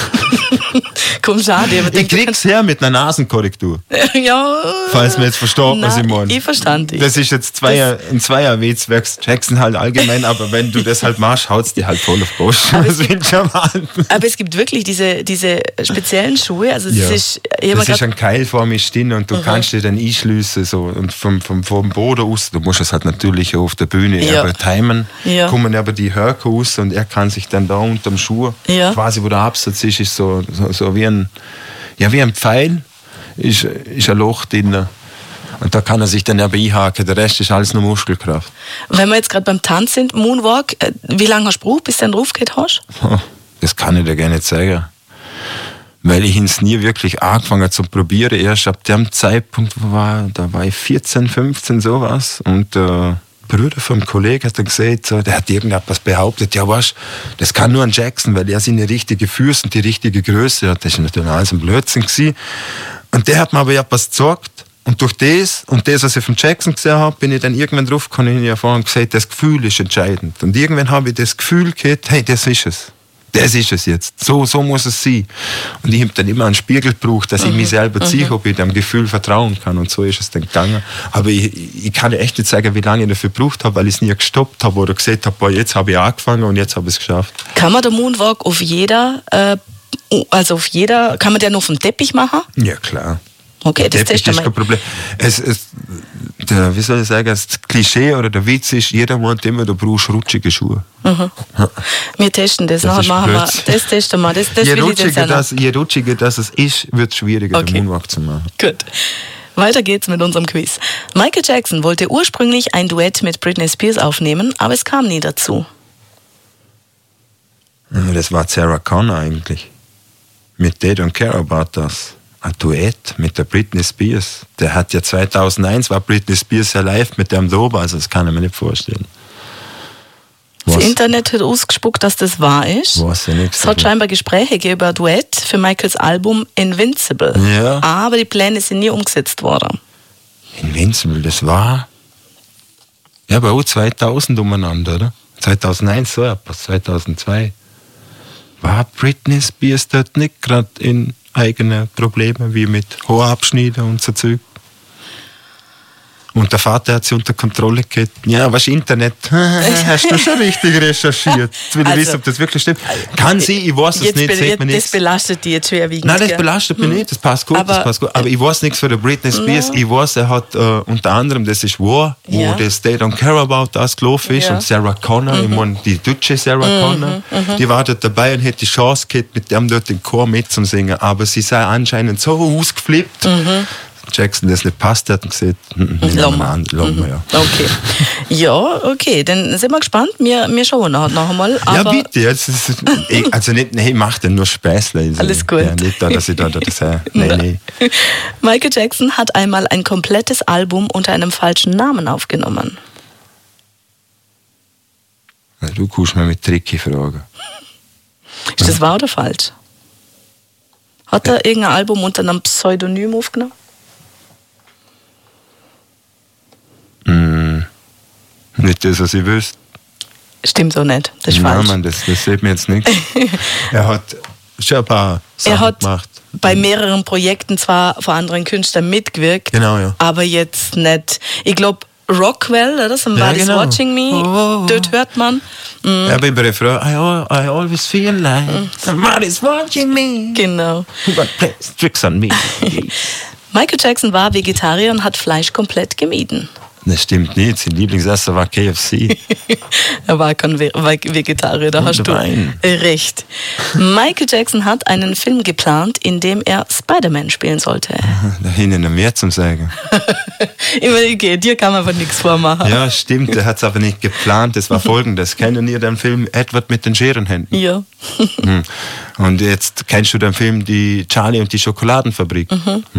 Komm, schade. Aber Ich krieg's her mit einer Nasenkorrektur. Ja. Falls mir jetzt verstanden, was ich meine. Ich verstand dich. Das ist jetzt in Zweier-Witz, wächst Jackson halt allgemein, aber wenn du das halt machst, haut's dir halt voll auf den Gosch. Aber es gibt wirklich diese speziellen Schuhe. Also ja. das ist ein keilförmig drin und du kannst dir dann einschliessen so, und vom Boden aus, du musst es halt natürlich auf der Bühne timen, kommen aber die Höcke aus und er kann sich dann da unterm Schuh, quasi wo der Absatz ist so wie ein Pfeil, ist ein Loch drin. Und da kann er sich dann aber einhaken. Der Rest ist alles nur Muskelkraft. Wenn wir jetzt gerade beim Tanz sind, Moonwalk, wie lange hast du gebraucht, bis du den Ruf geht hast? Das kann ich dir gar nicht sagen. Weil ich ihn nie wirklich angefangen habe zu probieren. Erst ab dem Zeitpunkt, da war ich 14, 15, sowas. Und der Bruder vom Kollegen hat dann gesagt, so, der hat irgendetwas behauptet, ja weißt, das kann nur ein Jackson, weil er seine richtige Füße und die richtige Größe hat. Das ist natürlich alles ein Blödsinn gewesen. Und der hat mir aber etwas gezeigt. Und durch das, was ich von Jackson gesehen habe, bin ich dann irgendwann drauf gekommen, ich habe vorhin gesagt, das Gefühl ist entscheidend. Und irgendwann habe ich das Gefühl gehabt, hey, das ist es. Das ist es jetzt. So muss es sein. Und ich habe dann immer einen Spiegel gebraucht, dass ich mich selber ziehe, ob ich dem Gefühl vertrauen kann. Und so ist es dann gegangen. Aber ich kann dir echt nicht sagen, wie lange ich dafür gebraucht habe, weil ich es nie gestoppt habe oder gesagt habe, boah, jetzt habe ich angefangen und jetzt habe ich es geschafft. Kann man den Moonwalk kann man den auf dem Teppich machen? Ja, klar. Okay, das ist kein Problem. Wie soll ich sagen, das Klischee oder der Witz ist, jeder meint immer, du brauchst rutschige Schuhe. Wir testen das. Das Nachher machen wir. Das testen wir. Das je will rutschiger das es ist, wird es schwieriger, den Moonwalk zu machen. Gut. Weiter geht's mit unserem Quiz. Michael Jackson wollte ursprünglich ein Duett mit Britney Spears aufnehmen, aber es kam nie dazu. Das war Sarah Connor eigentlich. Mit They Don't Care About Us. Ein Duett mit der Britney Spears. Der hat ja 2001, war Britney Spears ja live mit dem Dober, also das kann ich mir nicht vorstellen. Das Internet hat ausgespuckt, dass das wahr ist. Weiß ja nichts. Es hat scheinbar Gespräche gegeben über ein Duett für Michaels Album Invincible. Ja. Aber die Pläne sind nie umgesetzt worden. Invincible, das war ja bei uns 2000 umeinander, oder? 2001 so etwas, 2002. War Britney Spears dort nicht gerade in eigene Probleme, wie mit Haarabschneiden und so Zeug? Und der Vater hat sie unter Kontrolle gehabt. Ja, was Internet? Hast du schon richtig recherchiert? Jetzt will ich wissen, ob das wirklich stimmt. Kann sie, ich weiß es nicht, sieht man nichts. Das belastet die jetzt schwerwiegend. Nein, das belastet mich nicht, das passt gut, Aber ich weiß nichts von der Britney Spears. Ich weiß, er hat unter anderem, das ist wahr, wo das They Don't Care About Us gelaufen ist und Sarah Connor, ich meine, die deutsche Sarah Connor, die war dort dabei und hätte die Chance gehabt, mit dem dort den Chor mitzusingen. Aber sie sei anscheinend so ausgeflippt, Jackson das nicht passt hat und gesagt, Lommer, ja. Okay. Ja, okay, dann sind wir gespannt. Wir schauen noch einmal. Ja, bitte. Jetzt also nicht, ich mache dann nur Späßle. Also, alles gut. Ja, nicht da, dass ich da das sage. Nee. Michael Jackson hat einmal ein komplettes Album unter einem falschen Namen aufgenommen. Du kannst mir mit tricky fragen. Ist das wahr oder falsch? Hat er irgendein Album unter einem Pseudonym aufgenommen? Nicht das, was ich wüsste. Stimmt so nicht, das ist falsch. Nein, das sieht mir jetzt nichts. Er hat schon ein paar Sachen gemacht. Bei mehreren Projekten zwar von anderen Künstlern mitgewirkt, genau, ja. Aber jetzt nicht. Ich glaube, Rockwell, oder? Somebody's Watching Me, dort hört man. Ja, beim Refrain, I always feel like somebody's watching me. Genau. But plays tricks on me. Michael Jackson war Vegetarier und hat Fleisch komplett gemieden. Das stimmt nicht. Sein Lieblingsessen war KFC. Er war kein Vegetarier, da hast du recht. Michael Jackson hat einen Film geplant, in dem er Spider-Man spielen sollte. Da hinten noch mehr zum Sagen. Okay, dir kann man aber nichts vormachen. Ja, stimmt. Er hat es aber nicht geplant. Das war Folgendes. Kennen ihr den Film Edward mit den Scherenhänden? Ja. Und jetzt kennst du den Film Die Charlie und die Schokoladenfabrik?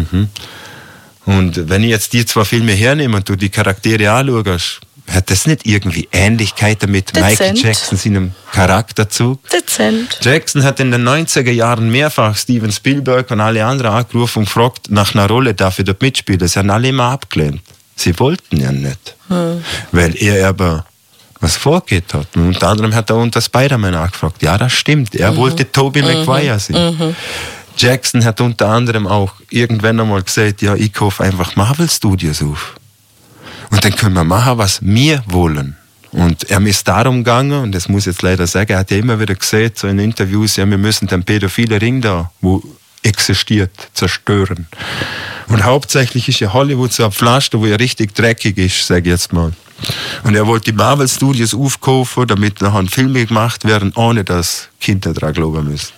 Und wenn ich jetzt die zwei Filme hernehme und du die Charaktere anschaust, hat das nicht irgendwie Ähnlichkeiten mit Michael Jackson, seinem Charakterzug? Dezent. Jackson hat in den 90er Jahren mehrfach Steven Spielberg und alle anderen angerufen und gefragt nach einer Rolle, darf ich dort mitspielen? Sie haben alle immer abgelehnt. Sie wollten ja nicht. Weil er aber was vorgeht hat. Und unter anderem hat er unter Spider-Man angefragt. Ja, das stimmt. Er wollte Tobey Maguire sein. Jackson hat unter anderem auch irgendwann einmal gesagt, ja, ich kaufe einfach Marvel Studios auf. Und dann können wir machen, was wir wollen. Und er ist darum gegangen, und das muss ich jetzt leider sagen, er hat ja immer wieder gesagt, so in Interviews, ja, wir müssen den pädophilen Ring da, wo existiert, zerstören. Und hauptsächlich ist ja Hollywood so ein Pflaster, wo ja richtig dreckig ist, sage ich jetzt mal. Und er wollte die Marvel Studios aufkaufen, damit nachher Filme gemacht werden, ohne dass Kinder daran glauben müssen.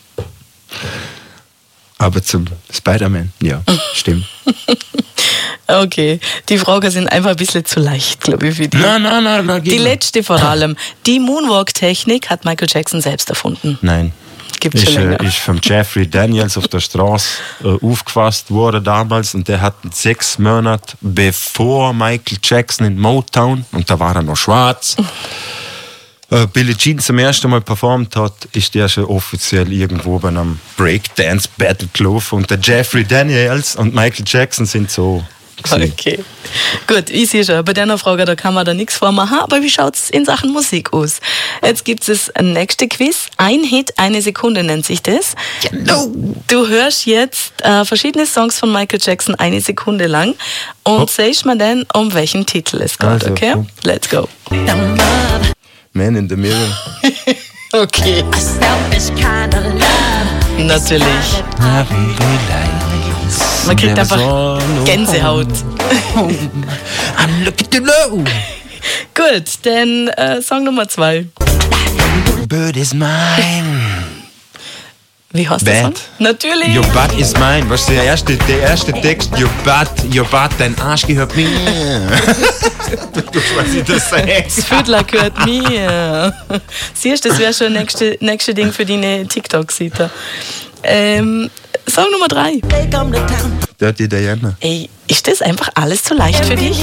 Aber zum Spider-Man, ja, stimmt. Okay, die Fragen sind einfach ein bisschen zu leicht, glaube ich, für dich. Nein. Die letzte vor allem. Die Moonwalk-Technik hat Michael Jackson selbst erfunden. Nein. Gibt's schon länger. Ist von Jeffrey Daniels auf der Straße aufgefasst worden damals und der hat 6 Monate bevor Michael Jackson in Motown, und da war er noch schwarz, Billie Jean zum ersten Mal performt hat, ist der schon offiziell irgendwo bei einem Breakdance-Battle gelaufen. Und der Jeffrey Daniels und Michael Jackson sind so Okay. Gut, ich sehe schon, bei der Frage, da kann man da nichts vormachen, aber wie schaut es in Sachen Musik aus? Jetzt gibt es das nächste Quiz. Ein Hit, eine Sekunde nennt sich das. Genau. Du hörst jetzt verschiedene Songs von Michael Jackson eine Sekunde lang und sagst mir dann, um welchen Titel es geht, Also, okay? komm. Let's go. Man in the Mirror. Okay. Natürlich. Man kriegt einfach Gänsehaut. I'm looking to low. Gut, dann Song Nummer 2. Bird is mine. Wie heißt der Song? Bad. Natürlich. Your butt is mine. Was ist der erste Text? Your butt, dein Arsch gehört mir. Du was ich das sage. Das Viertler gehört mir. Siehst du, das wäre schon das nächste Ding für deine TikTok-Seite. Song Nummer 3. Dirty Diana. Ey, ist das einfach alles zu leicht für dich?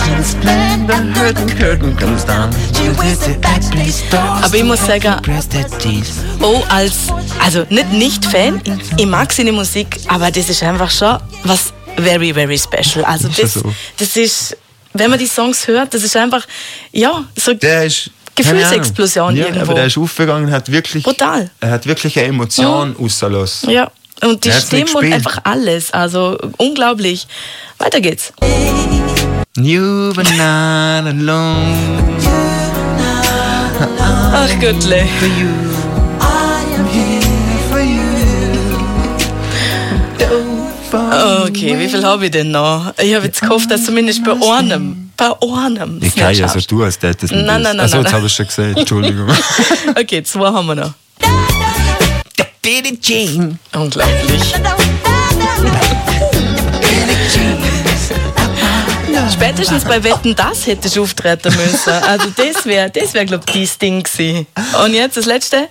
Aber ich muss sagen, also nicht Fan, ich mag seine Musik, aber das ist einfach schon was very, very special. Also das ist, wenn man die Songs hört, das ist einfach, ja, so Der ist Gefühlsexplosion ja, irgendwo. aber der ist aufgegangen, hat wirklich, Brutal. Er hat wirklich eine Emotion rausgelassen. Ja, und die Er hat's Stimme nicht und gespielt. einfach alles, also unglaublich. Weiter geht's. You were not alone. Ach Gottle. Okay, wie viel habe ich denn noch? Ich habe jetzt gehofft, dass zumindest bei einem Ich kann ja so tun, als hätte es nicht. Nein, nein, nein, Also, nein, jetzt nein. habe ich schon gesagt, Entschuldigung. Okay, 2 haben wir noch. Der Billie Jean. Unglaublich. Spätestens bei Wetten, das hättest du auftreten müssen. Also das wäre, glaube ich, das Ding gewesen. Und jetzt das Letzte?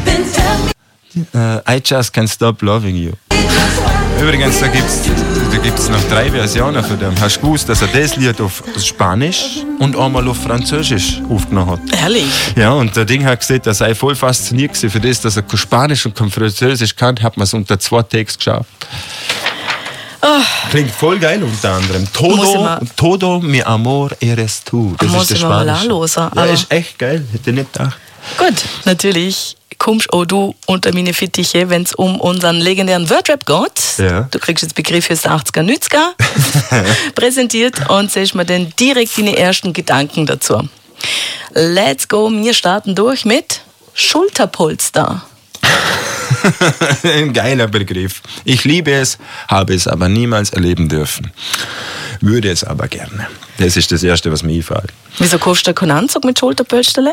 I just can't stop loving you. Übrigens, da gibt's noch 3 Versionen von dem. Hast du gewusst, dass er das Lied auf Spanisch und einmal auf Französisch aufgenommen hat? Ehrlich? Ja, und der Ding hat gesagt, er sei voll fasziniert gewesen für das, dass er kein Spanisch und kein Französisch kann, hat man es unter 2 Takes geschafft. Klingt voll geil unter anderem. Todo mi amor eres tú. Das Muss ist der ich mir mal Spanisch. anhören, Ja, aber- ist echt geil. Hätte ich nicht gedacht. Gut, natürlich kommst auch du unter meine Fittiche, wenn es um unseren legendären Wordrap geht. Ja. Du kriegst jetzt Begriff fürs 80er, 90er präsentiert und sagst mir dann direkt deine ersten Gedanken dazu. Let's go, wir starten durch mit Schulterpolster. Ein geiler Begriff. Ich liebe es, habe es aber niemals erleben dürfen. Würde es aber gerne. Das ist das Erste, was mir einfällt. Wieso kaufst du keinen Anzug mit Schulterpolsterle?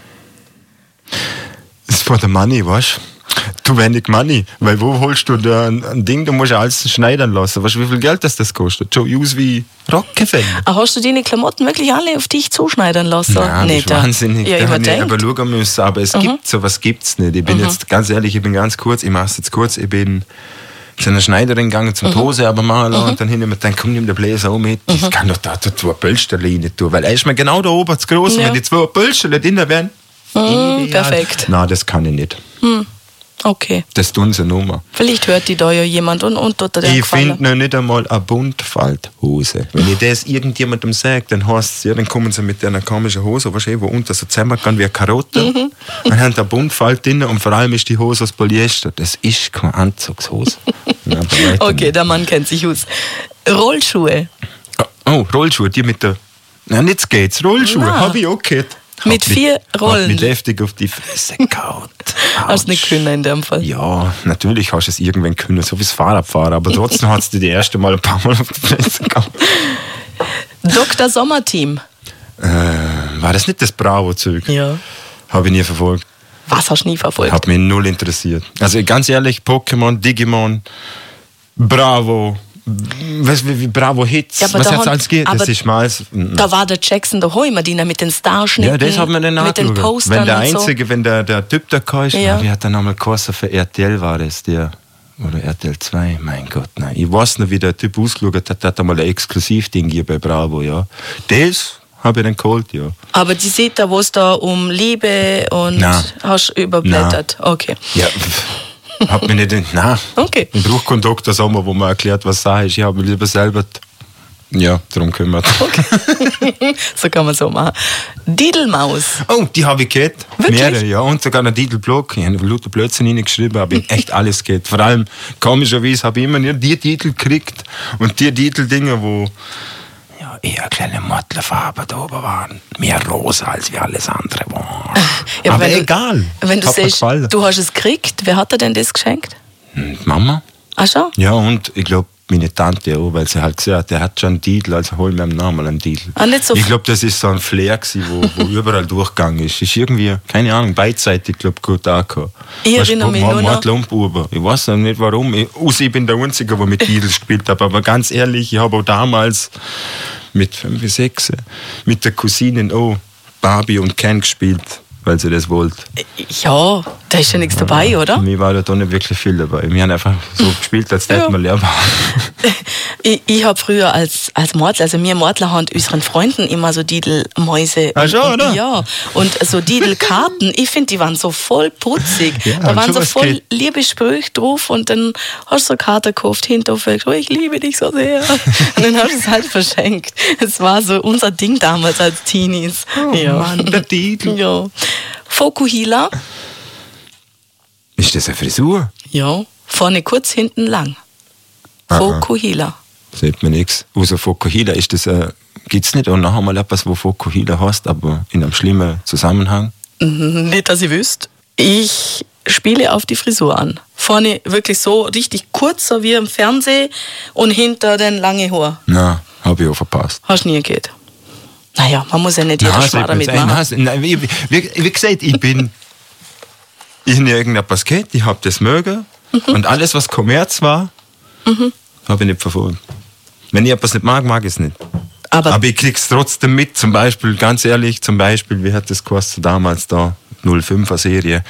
Das ist for the money, weißt du? Wenig Money. Weil wo holst du da ein Ding, du musst ja alles schneidern lassen. Weißt du, wie viel Geld das kostet? Schon aus wie Rockefeller. Hast du deine Klamotten wirklich alle auf dich zuschneidern lassen? Nein, das ist wahnsinnig. Ja, Da ich habe ich denkt. aber schauen müssen. Aber es gibt sowas gibt's nicht. Ich bin jetzt ganz ehrlich, ich bin ganz kurz, ich mache es jetzt kurz, ich bin zu einer Schneiderin gegangen zum Hose aber machen und dann hin und dann komm, nimm den Bläser auch mit. Ich kann doch da 2 Pölsterle rein tun, weil er ist mir genau da oben zu groß. Ja. Wenn die 2 Pölsterle drin wären, ideal. perfekt. Nein, das kann ich nicht. Okay. Das tun sie nur mal. Vielleicht hört die da ja jemand und tut dir Ich gefallen. finde noch nicht einmal eine Buntfalthose. Wenn ich das irgendjemandem sage, dann heißt es, ja, dann kommen sie mit einer komischen Hose, weißt du, wo unter so zusammengeht wie eine Karotte. Dann haben sie eine Buntfalt drin und vor allem ist die Hose aus Polyester. Das ist keine Anzugshose. Ja, bei weitem Okay, nicht. der Mann kennt sich aus. Rollschuhe. Oh, Rollschuhe, die mit der... Nein, jetzt geht's. Rollschuhe, Nein. habe ich auch gehört. Mit 4 Rollen. Hat mich heftig auf die Fresse gehauen. Hast du nicht können in dem Fall. Ja, natürlich hast du es irgendwann können, so wie das Fahrradfahren, aber trotzdem hat es dir die erste Mal ein paar Mal auf die Fresse gehauen. Dr. Sommerteam. War das nicht das Bravo-Zeug? Ja. Habe ich nie verfolgt. Was hast du nie verfolgt? Hat mich null interessiert. Also ganz ehrlich, Pokémon, Digimon, Bravo, weißt du, wie Bravo Hits, Ja, aber was da jetzt hat- alles geht, das aber ist mal... Da war der Jackson daheim, die mit den Starschnitten, Ja, das hat man dann mit den angeschaut. Postern Wenn der und so. Einzige, wenn der Typ da kam, Ja. wie hat er nochmal geheißen, für RTL war das, der, oder RTL 2, mein Gott, nein. Ich weiß nicht, wie der Typ ausgeschaut hat, der hat einmal ein Exklusivding hier bei Bravo, ja. Das habe ich dann geholt, ja. Aber die sieht da, wo es da um Liebe und Nein. hast überblättert. Okay. Ja, hat mich nicht, nein. Okay. Ich brauche keinen Dr. Sommer, wo man erklärt, was Sache ist. Ich habe mich lieber selber Ja, darum kümmert. Okay. So kann man so machen. Didelmaus. Oh, die habe ich gehabt. Wirklich? Mehrere, ja. Und sogar einen Titelblog. Ich habe lauter Blödsinn reingeschrieben, aber ich echt alles gehabt. Vor allem, komischerweise, habe ich immer nur die Titel gekriegt und die Titeldinge, wo ja, eher kleine Mottlerfarben da oben waren. Mehr rosa als wie alles andere waren. Ja, aber wenn egal. Wenn du Hat mir siehst, gefallen. du hast es gekriegt, wer hat dir denn das geschenkt? Die Mama. Ach schon? Ja, und ich glaube, meine Tante auch, weil sie halt gesagt hat, der hat schon einen Titel, also hol mir nochmal einen Titel. Ah, nicht so Ich glaube, das ist so ein Flair gewesen, wo überall durchgegangen ist. Ist irgendwie, keine Ahnung, beidseitig, glaube ich, gut angekommen. Ich erinnere mich nur noch- Ich weiß noch nicht warum. Ich bin der Einzige, der mit Titels gespielt hat. Aber ganz ehrlich, ich habe auch damals mit 5, 6 mit der Cousine auch Barbie und Ken gespielt, weil sie das wollte. Ja, da ist ja nichts dabei, oder? Für mich war da nicht wirklich viel dabei. Wir haben einfach so gespielt, als hätten wir leer war. Ich habe früher als Mortler, also wir Mortler haben unseren Freunden immer so Didelmäuse. Ach schon, oder? Ja, und so Didelkarten, ich finde, die waren so voll putzig. Ja, Da und waren so sowas voll geht. liebe Sprüche drauf und dann hast du so eine Karte gekauft, hinterher gesagt, oh, ich liebe dich so sehr. Und dann hast du es halt verschenkt. Es war so unser Ding damals als Teenies. Ja. Mann, der Titel. Ja. Fokuhila, Ist das eine Frisur? ja, vorne kurz, hinten lang. Aha. Fokuhila. Sieht man nichts. Außer Fokuhila ist das, gibt es nicht auch noch einmal etwas, wo Fokuhila heißt, aber in einem schlimmen Zusammenhang? Nicht, dass ich wüsste. Ich spiele auf die Frisur an. Vorne wirklich so richtig kurz, so wie im Fernsehen, und hinter den lange Haar. Na, habe ich auch verpasst. Hast du nie geht. Naja, man muss ja nicht jeder Schmarr damit machen. Nein, wie gesagt, ich habe irgendetwas gehabt, ich habe das mögen und alles, was Kommerz war, habe ich nicht verfolgt. Wenn ich etwas nicht mag, mag ich es nicht. Aber ich krieg's trotzdem mit, zum Beispiel, ganz ehrlich, wie hat das gekostet damals da, 05er Serie.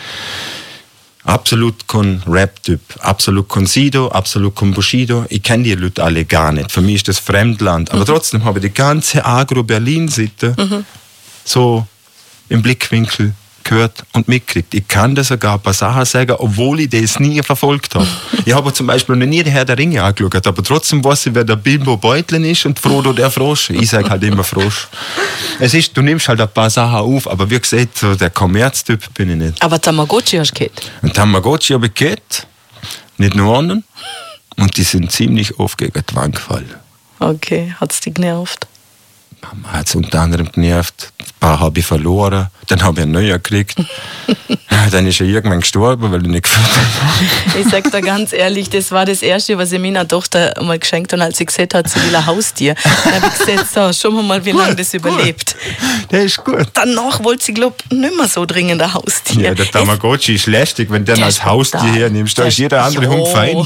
Absolut kein Rap-Typ, absolut kein Sido, absolut kein Bushido. Ich kenne die Leute alle gar nicht. Für mich ist das Fremdland. Aber trotzdem habe ich die ganze Agro-Berlin-Seite so im Blickwinkel gehört und mitgekriegt. Ich kann da sogar ein paar Sachen sagen, obwohl ich das nie verfolgt habe. Ich habe zum Beispiel noch nie den Herr der Ringe angeschaut, aber trotzdem weiß ich, wer der Bilbo Beutlin ist und Frodo der Frosch. Ich sage halt immer Frosch. Du nimmst halt ein paar Sachen auf, aber wie gesagt, so der Kommerztyp bin ich nicht. Aber Tamagotchi hast du gehabt. Und Tamagotchi habe ich gehabt, nicht nur einen, und die sind ziemlich oft gegen die Wand gefallen. Okay, hat es dich genervt? Mama hat es unter anderem genervt. Ein paar habe ich verloren. Dann habe ich einen neuen gekriegt. Dann ist er irgendwann gestorben, weil ich nicht gefunden habe. Ich sag dir ganz ehrlich, das war das Erste, was ich meiner Tochter mal geschenkt habe, als sie gesagt hat, sie will ein Haustier. Dann habe ich gesagt, so, schauen wir mal, wie lange das überlebt. Der ist gut. Danach wollte sie, glaube ich, nicht mehr so dringend ein Haustier. Ja, der Tamagotchi ist lästig, wenn du den Der als ist Haustier brutal. hernimmst. Da Der ist jeder andere Hund fein.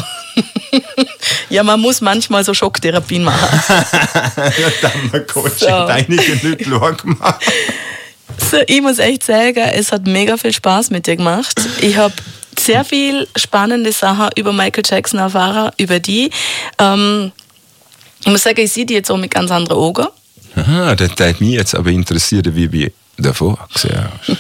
Ja, man muss manchmal so Schocktherapien machen. Der Tamagotchi So. hat einige Leute klar gemacht. So, ich muss echt sagen, es hat mega viel Spaß mit dir gemacht. Ich habe sehr viel spannende Sachen über Michael Jackson erfahren, über die. Ich muss sagen, ich sehe die jetzt auch mit ganz anderen Augen. Aha, das hat mich jetzt aber interessiert, wie davor gesehen hast.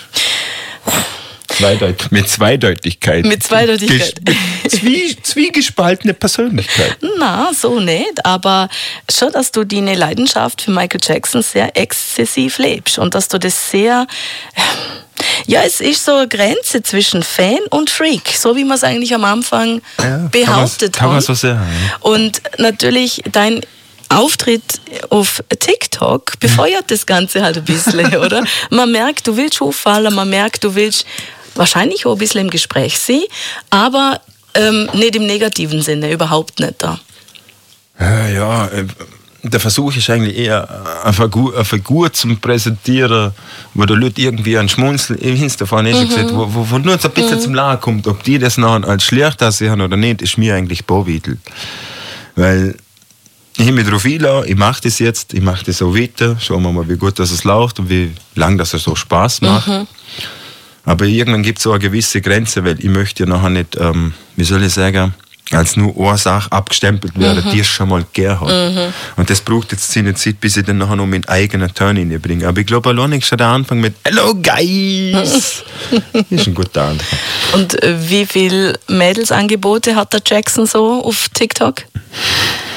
Mit Zweideutigkeit. Mit Zweideutigkeit. Zwiegespaltene Persönlichkeit. Na, so nicht, aber schon, dass du deine Leidenschaft für Michael Jackson sehr exzessiv lebst und dass du das sehr, ja, es ist so eine Grenze zwischen Fan und Freak, so wie wir es eigentlich am Anfang behauptet kann man haben. so sagen. Ja. Und natürlich dein Auftritt auf TikTok befeuert das Ganze halt ein bisschen, oder? Man merkt, du willst auffallen, man merkt, du willst wahrscheinlich auch ein bisschen im Gespräch sein, aber nicht im negativen Sinne, überhaupt nicht da. Ja, der Versuch ist eigentlich eher, eine Figur zu präsentieren, wo der Leute irgendwie einen Schmunzel hinterfahren wo nur so ein bisschen zum Lachen kommt. Ob die das noch als schlecht sehen oder nicht, ist mir eigentlich Bovidel. Weil ich habe mich darauf einlassen, ich mache das jetzt, ich mache das so weiter, schauen wir mal, wie gut das läuft und wie lange das so Spaß macht. Aber irgendwann gibt es auch eine gewisse Grenze, weil ich möchte ja nachher nicht, wie soll ich sagen, als nur eine Sache abgestempelt werden, die es schon mal gegeben hat. Und das braucht jetzt seine Zeit, bis ich dann nachher noch meinen eigenen Turn reinbringe. Aber ich glaube, allein ist schon der Anfang mit «Hello, guys!» ist ein guter Anfang. Und wie viele Mädelsangebote hat der Jackson so auf TikTok?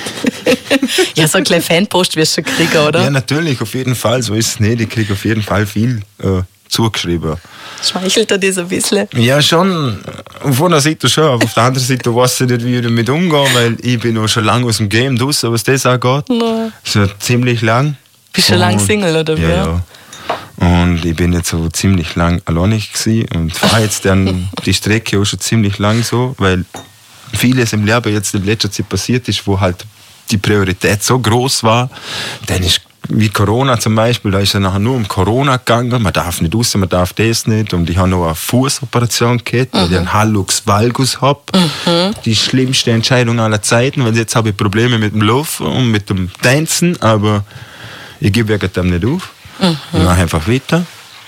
Ja, so ein kleiner Fanpost wirst du schon kriegen, oder? Ja, natürlich, auf jeden Fall. So ist es nicht. Ich kriege auf jeden Fall viel zugeschrieben. Schmeichelt er das ein bisschen? Ja, schon. Auf einer Seite schon, aber auf der anderen Seite weiß ich nicht, wie ich damit umgehe, weil ich bin auch schon lange aus dem Game draussen, was das angeht. No. So ziemlich lang. Bist du schon lange Single, oder wie? Ja. Und ich bin jetzt so ziemlich lang alleinig gewesen und fahre jetzt dann die Strecke auch schon ziemlich lang so, weil vieles im Leben jetzt in letzter Zeit passiert ist, wo halt die Priorität so groß war. Dann ist wie Corona zum Beispiel, da ist ja nachher nur um Corona gegangen, man darf nicht raus, man darf das nicht. Und ich habe noch eine Fußoperation gehabt, weil ich einen Hallux valgus habe. Die schlimmste Entscheidung aller Zeiten, weil jetzt habe ich Probleme mit dem Laufen und mit dem Tanzen, aber ich gebe wegen dem nicht auf. Ich mache einfach weiter.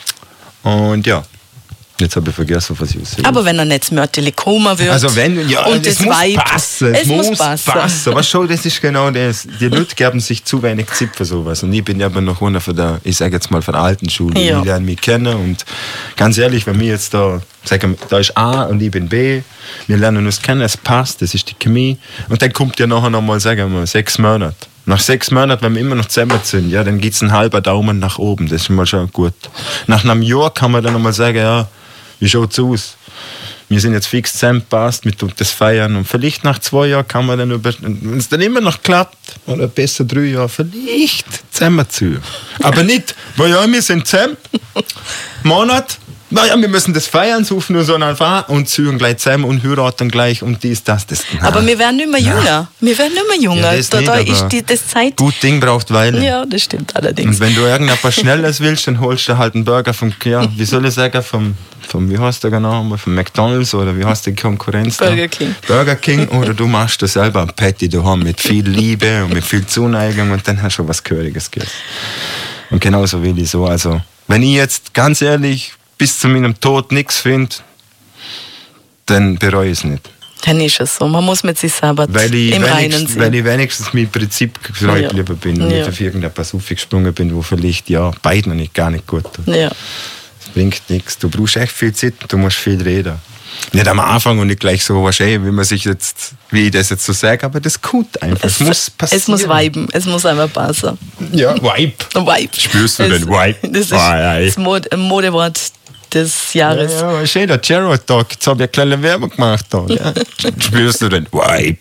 Und ja, jetzt habe ich vergessen, was ich aussehe. Aber wenn er nicht mörderlich Koma wird. Also wenn, ja, und es das muss Vibe, passen. Es muss passen. Was schon, das ist genau das. Die Leute geben sich zu wenig Zeit für sowas. Und ich bin aber noch einer von der, ich sage jetzt mal, von der alten Schule. Ja. Die lernen mich kennen. Und ganz ehrlich, wenn wir jetzt da sagen, da ist A und ich bin B, wir lernen uns kennen, es passt, das ist die Chemie. Und dann kommt ja nachher nochmal, sagen wir, 6 Monate. Nach 6 Monaten, wenn wir immer noch zusammen sind, ja, dann gibt es einen halben Daumen nach oben. Das ist mal schon gut. Nach einem Jahr kann man dann nochmal sagen, ja, wie schaut es aus? Wir sind jetzt fix zusammen, passt mit das Feiern. Und vielleicht nach 2 Jahren kann man dann, wenn es dann immer noch klappt, oder besser 3 Jahre, vielleicht zusammenziehen. Aber nicht, weil ja, wir sind zusammen, Monat, naja, wir müssen das feiern, suchen nur so einen Fahr und ziehen gleich zusammen und heiraten gleich und dies, das. Aber wir werden nicht mehr jünger. Wir werden nicht mehr jünger. Ja, das da nicht, ist das Zeit. Gut Ding braucht Weile. Ja, das stimmt allerdings. Und wenn du irgendetwas Schnelles willst, dann holst du halt einen Burger vom, ja, wie soll ich sagen, vom wie heißt der genau, vom McDonalds oder wie heißt die Konkurrenz da? Burger King. Burger King, oder du machst dir selber ein Patty daheim mit viel Liebe und mit viel Zuneigung und dann hast du was Gehöriges gegessen. Und genauso will ich so. Also, wenn ich jetzt ganz ehrlich bis zu meinem Tod nichts finde, dann bereue ich es nicht. Dann ist es so. Man muss mit sich selber im Reinen sein. Weil ich wenigstens mit Prinzip getreu geblieben bin und nicht auf irgendetwas aufgesprungen bin, wo vielleicht ja beiden nicht gar nicht gut tut. Ja. Das bringt nichts. Du brauchst echt viel Zeit, du musst viel reden. Nicht am Anfang und nicht gleich so, wie man sich jetzt, wie ich das jetzt so sage, aber das kommt einfach. Es muss passieren. Es muss viben, es muss einfach passen. Ja, Vibe. Vibe. Spürst du den Vibe? Das ist das Modewort des Jahres. Ja, schön, der Gerald Talk. Jetzt habe ich eine kleine Werbung gemacht. Da, ja. Spürst du den Vibe?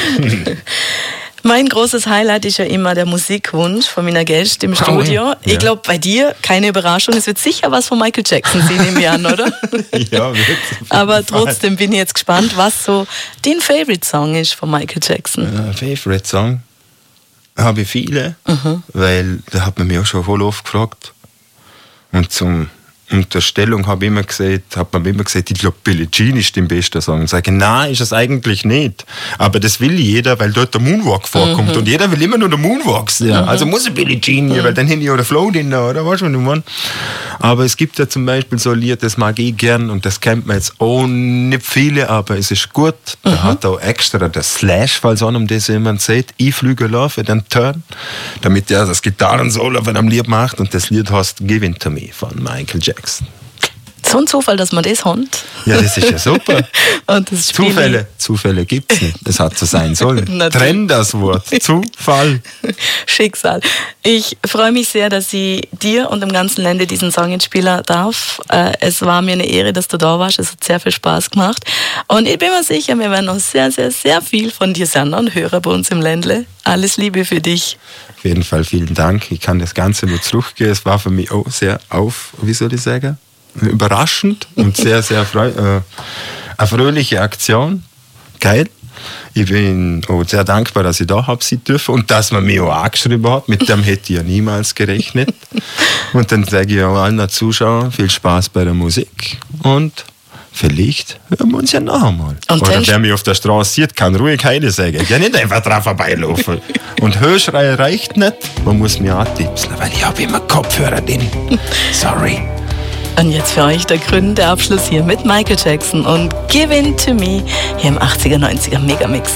Mein großes Highlight ist ja immer der Musikwunsch von meiner Gäste im Studio. Ja. Ich glaube, bei dir keine Überraschung. Es wird sicher was von Michael Jackson sein im Jahr, oder? Ja, wird. Aber trotzdem bin ich jetzt gespannt, was so dein Favorite-Song ist von Michael Jackson. Favorite-Song? Habe ich viele, weil da hat man mich auch schon voll oft gefragt. Und zum Unterstellung hat man immer gesagt, ich glaube, Billie Jean ist dein bester Song. Und sage, nein, ist es eigentlich nicht. Aber das will jeder, weil dort der Moonwalk vorkommt. Und jeder will immer nur den Moonwalk sehen. Also muss ich Billie Jean hier, weil dann hätte ich auch den Flow drin, oder? Weißt du, was ich meine? Aber es gibt ja zum Beispiel so ein Lied, das mag ich gern und das kennt man jetzt auch nicht viele, aber es ist gut. Da hat auch extra der Slash, falls an um das jemand sieht, Einflügel für den Turn, damit er das Gitarrensolo von einem Lied macht und das Lied heißt Give In To Me von Michael Jackson. So ein Zufall, dass man das hat. Ja, das ist ja super. Und das Zufälle gibt es nicht. Das hat so sein sollen. Trenn das Wort. Zufall. Schicksal. Ich freue mich sehr, dass ich dir und dem ganzen Lande diesen Song entspielen darf. Es war mir eine Ehre, dass du da warst. Es hat sehr viel Spaß gemacht. Und ich bin mir sicher, wir werden noch sehr, sehr, sehr viel von dir sehen und hören bei uns im Ländle. Alles Liebe für dich. Auf jeden Fall vielen Dank. Ich kann das Ganze nur zurückgehen. Es war für mich auch sehr überraschend und sehr, sehr eine fröhliche Aktion. Geil. Ich bin auch sehr dankbar, dass ich da habe sein dürfen und dass man mich auch angeschrieben hat. Mit dem hätte ich ja niemals gerechnet. Und dann sage ich auch allen Zuschauern viel Spaß bei der Musik und vielleicht hören wir uns ja noch einmal. Oder wer mich auf der Straße sieht, kann ruhig Heide sagen. Ich kann nicht einfach dran vorbeilaufen. Und Hörschrei reicht nicht, man muss mich antipsen, weil ich habe immer Kopfhörer drin. Sorry. Und jetzt für euch der grüne Abschluss hier mit Michael Jackson und Give In To Me hier im 80er, 90er Megamix.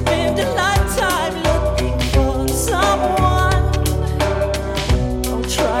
Try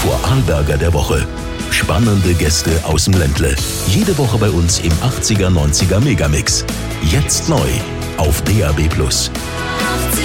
Vorarlberger der Woche. Spannende Gäste aus dem Ländle. Jede Woche bei uns im 80er, 90er Megamix. Jetzt neu auf DAB+. 80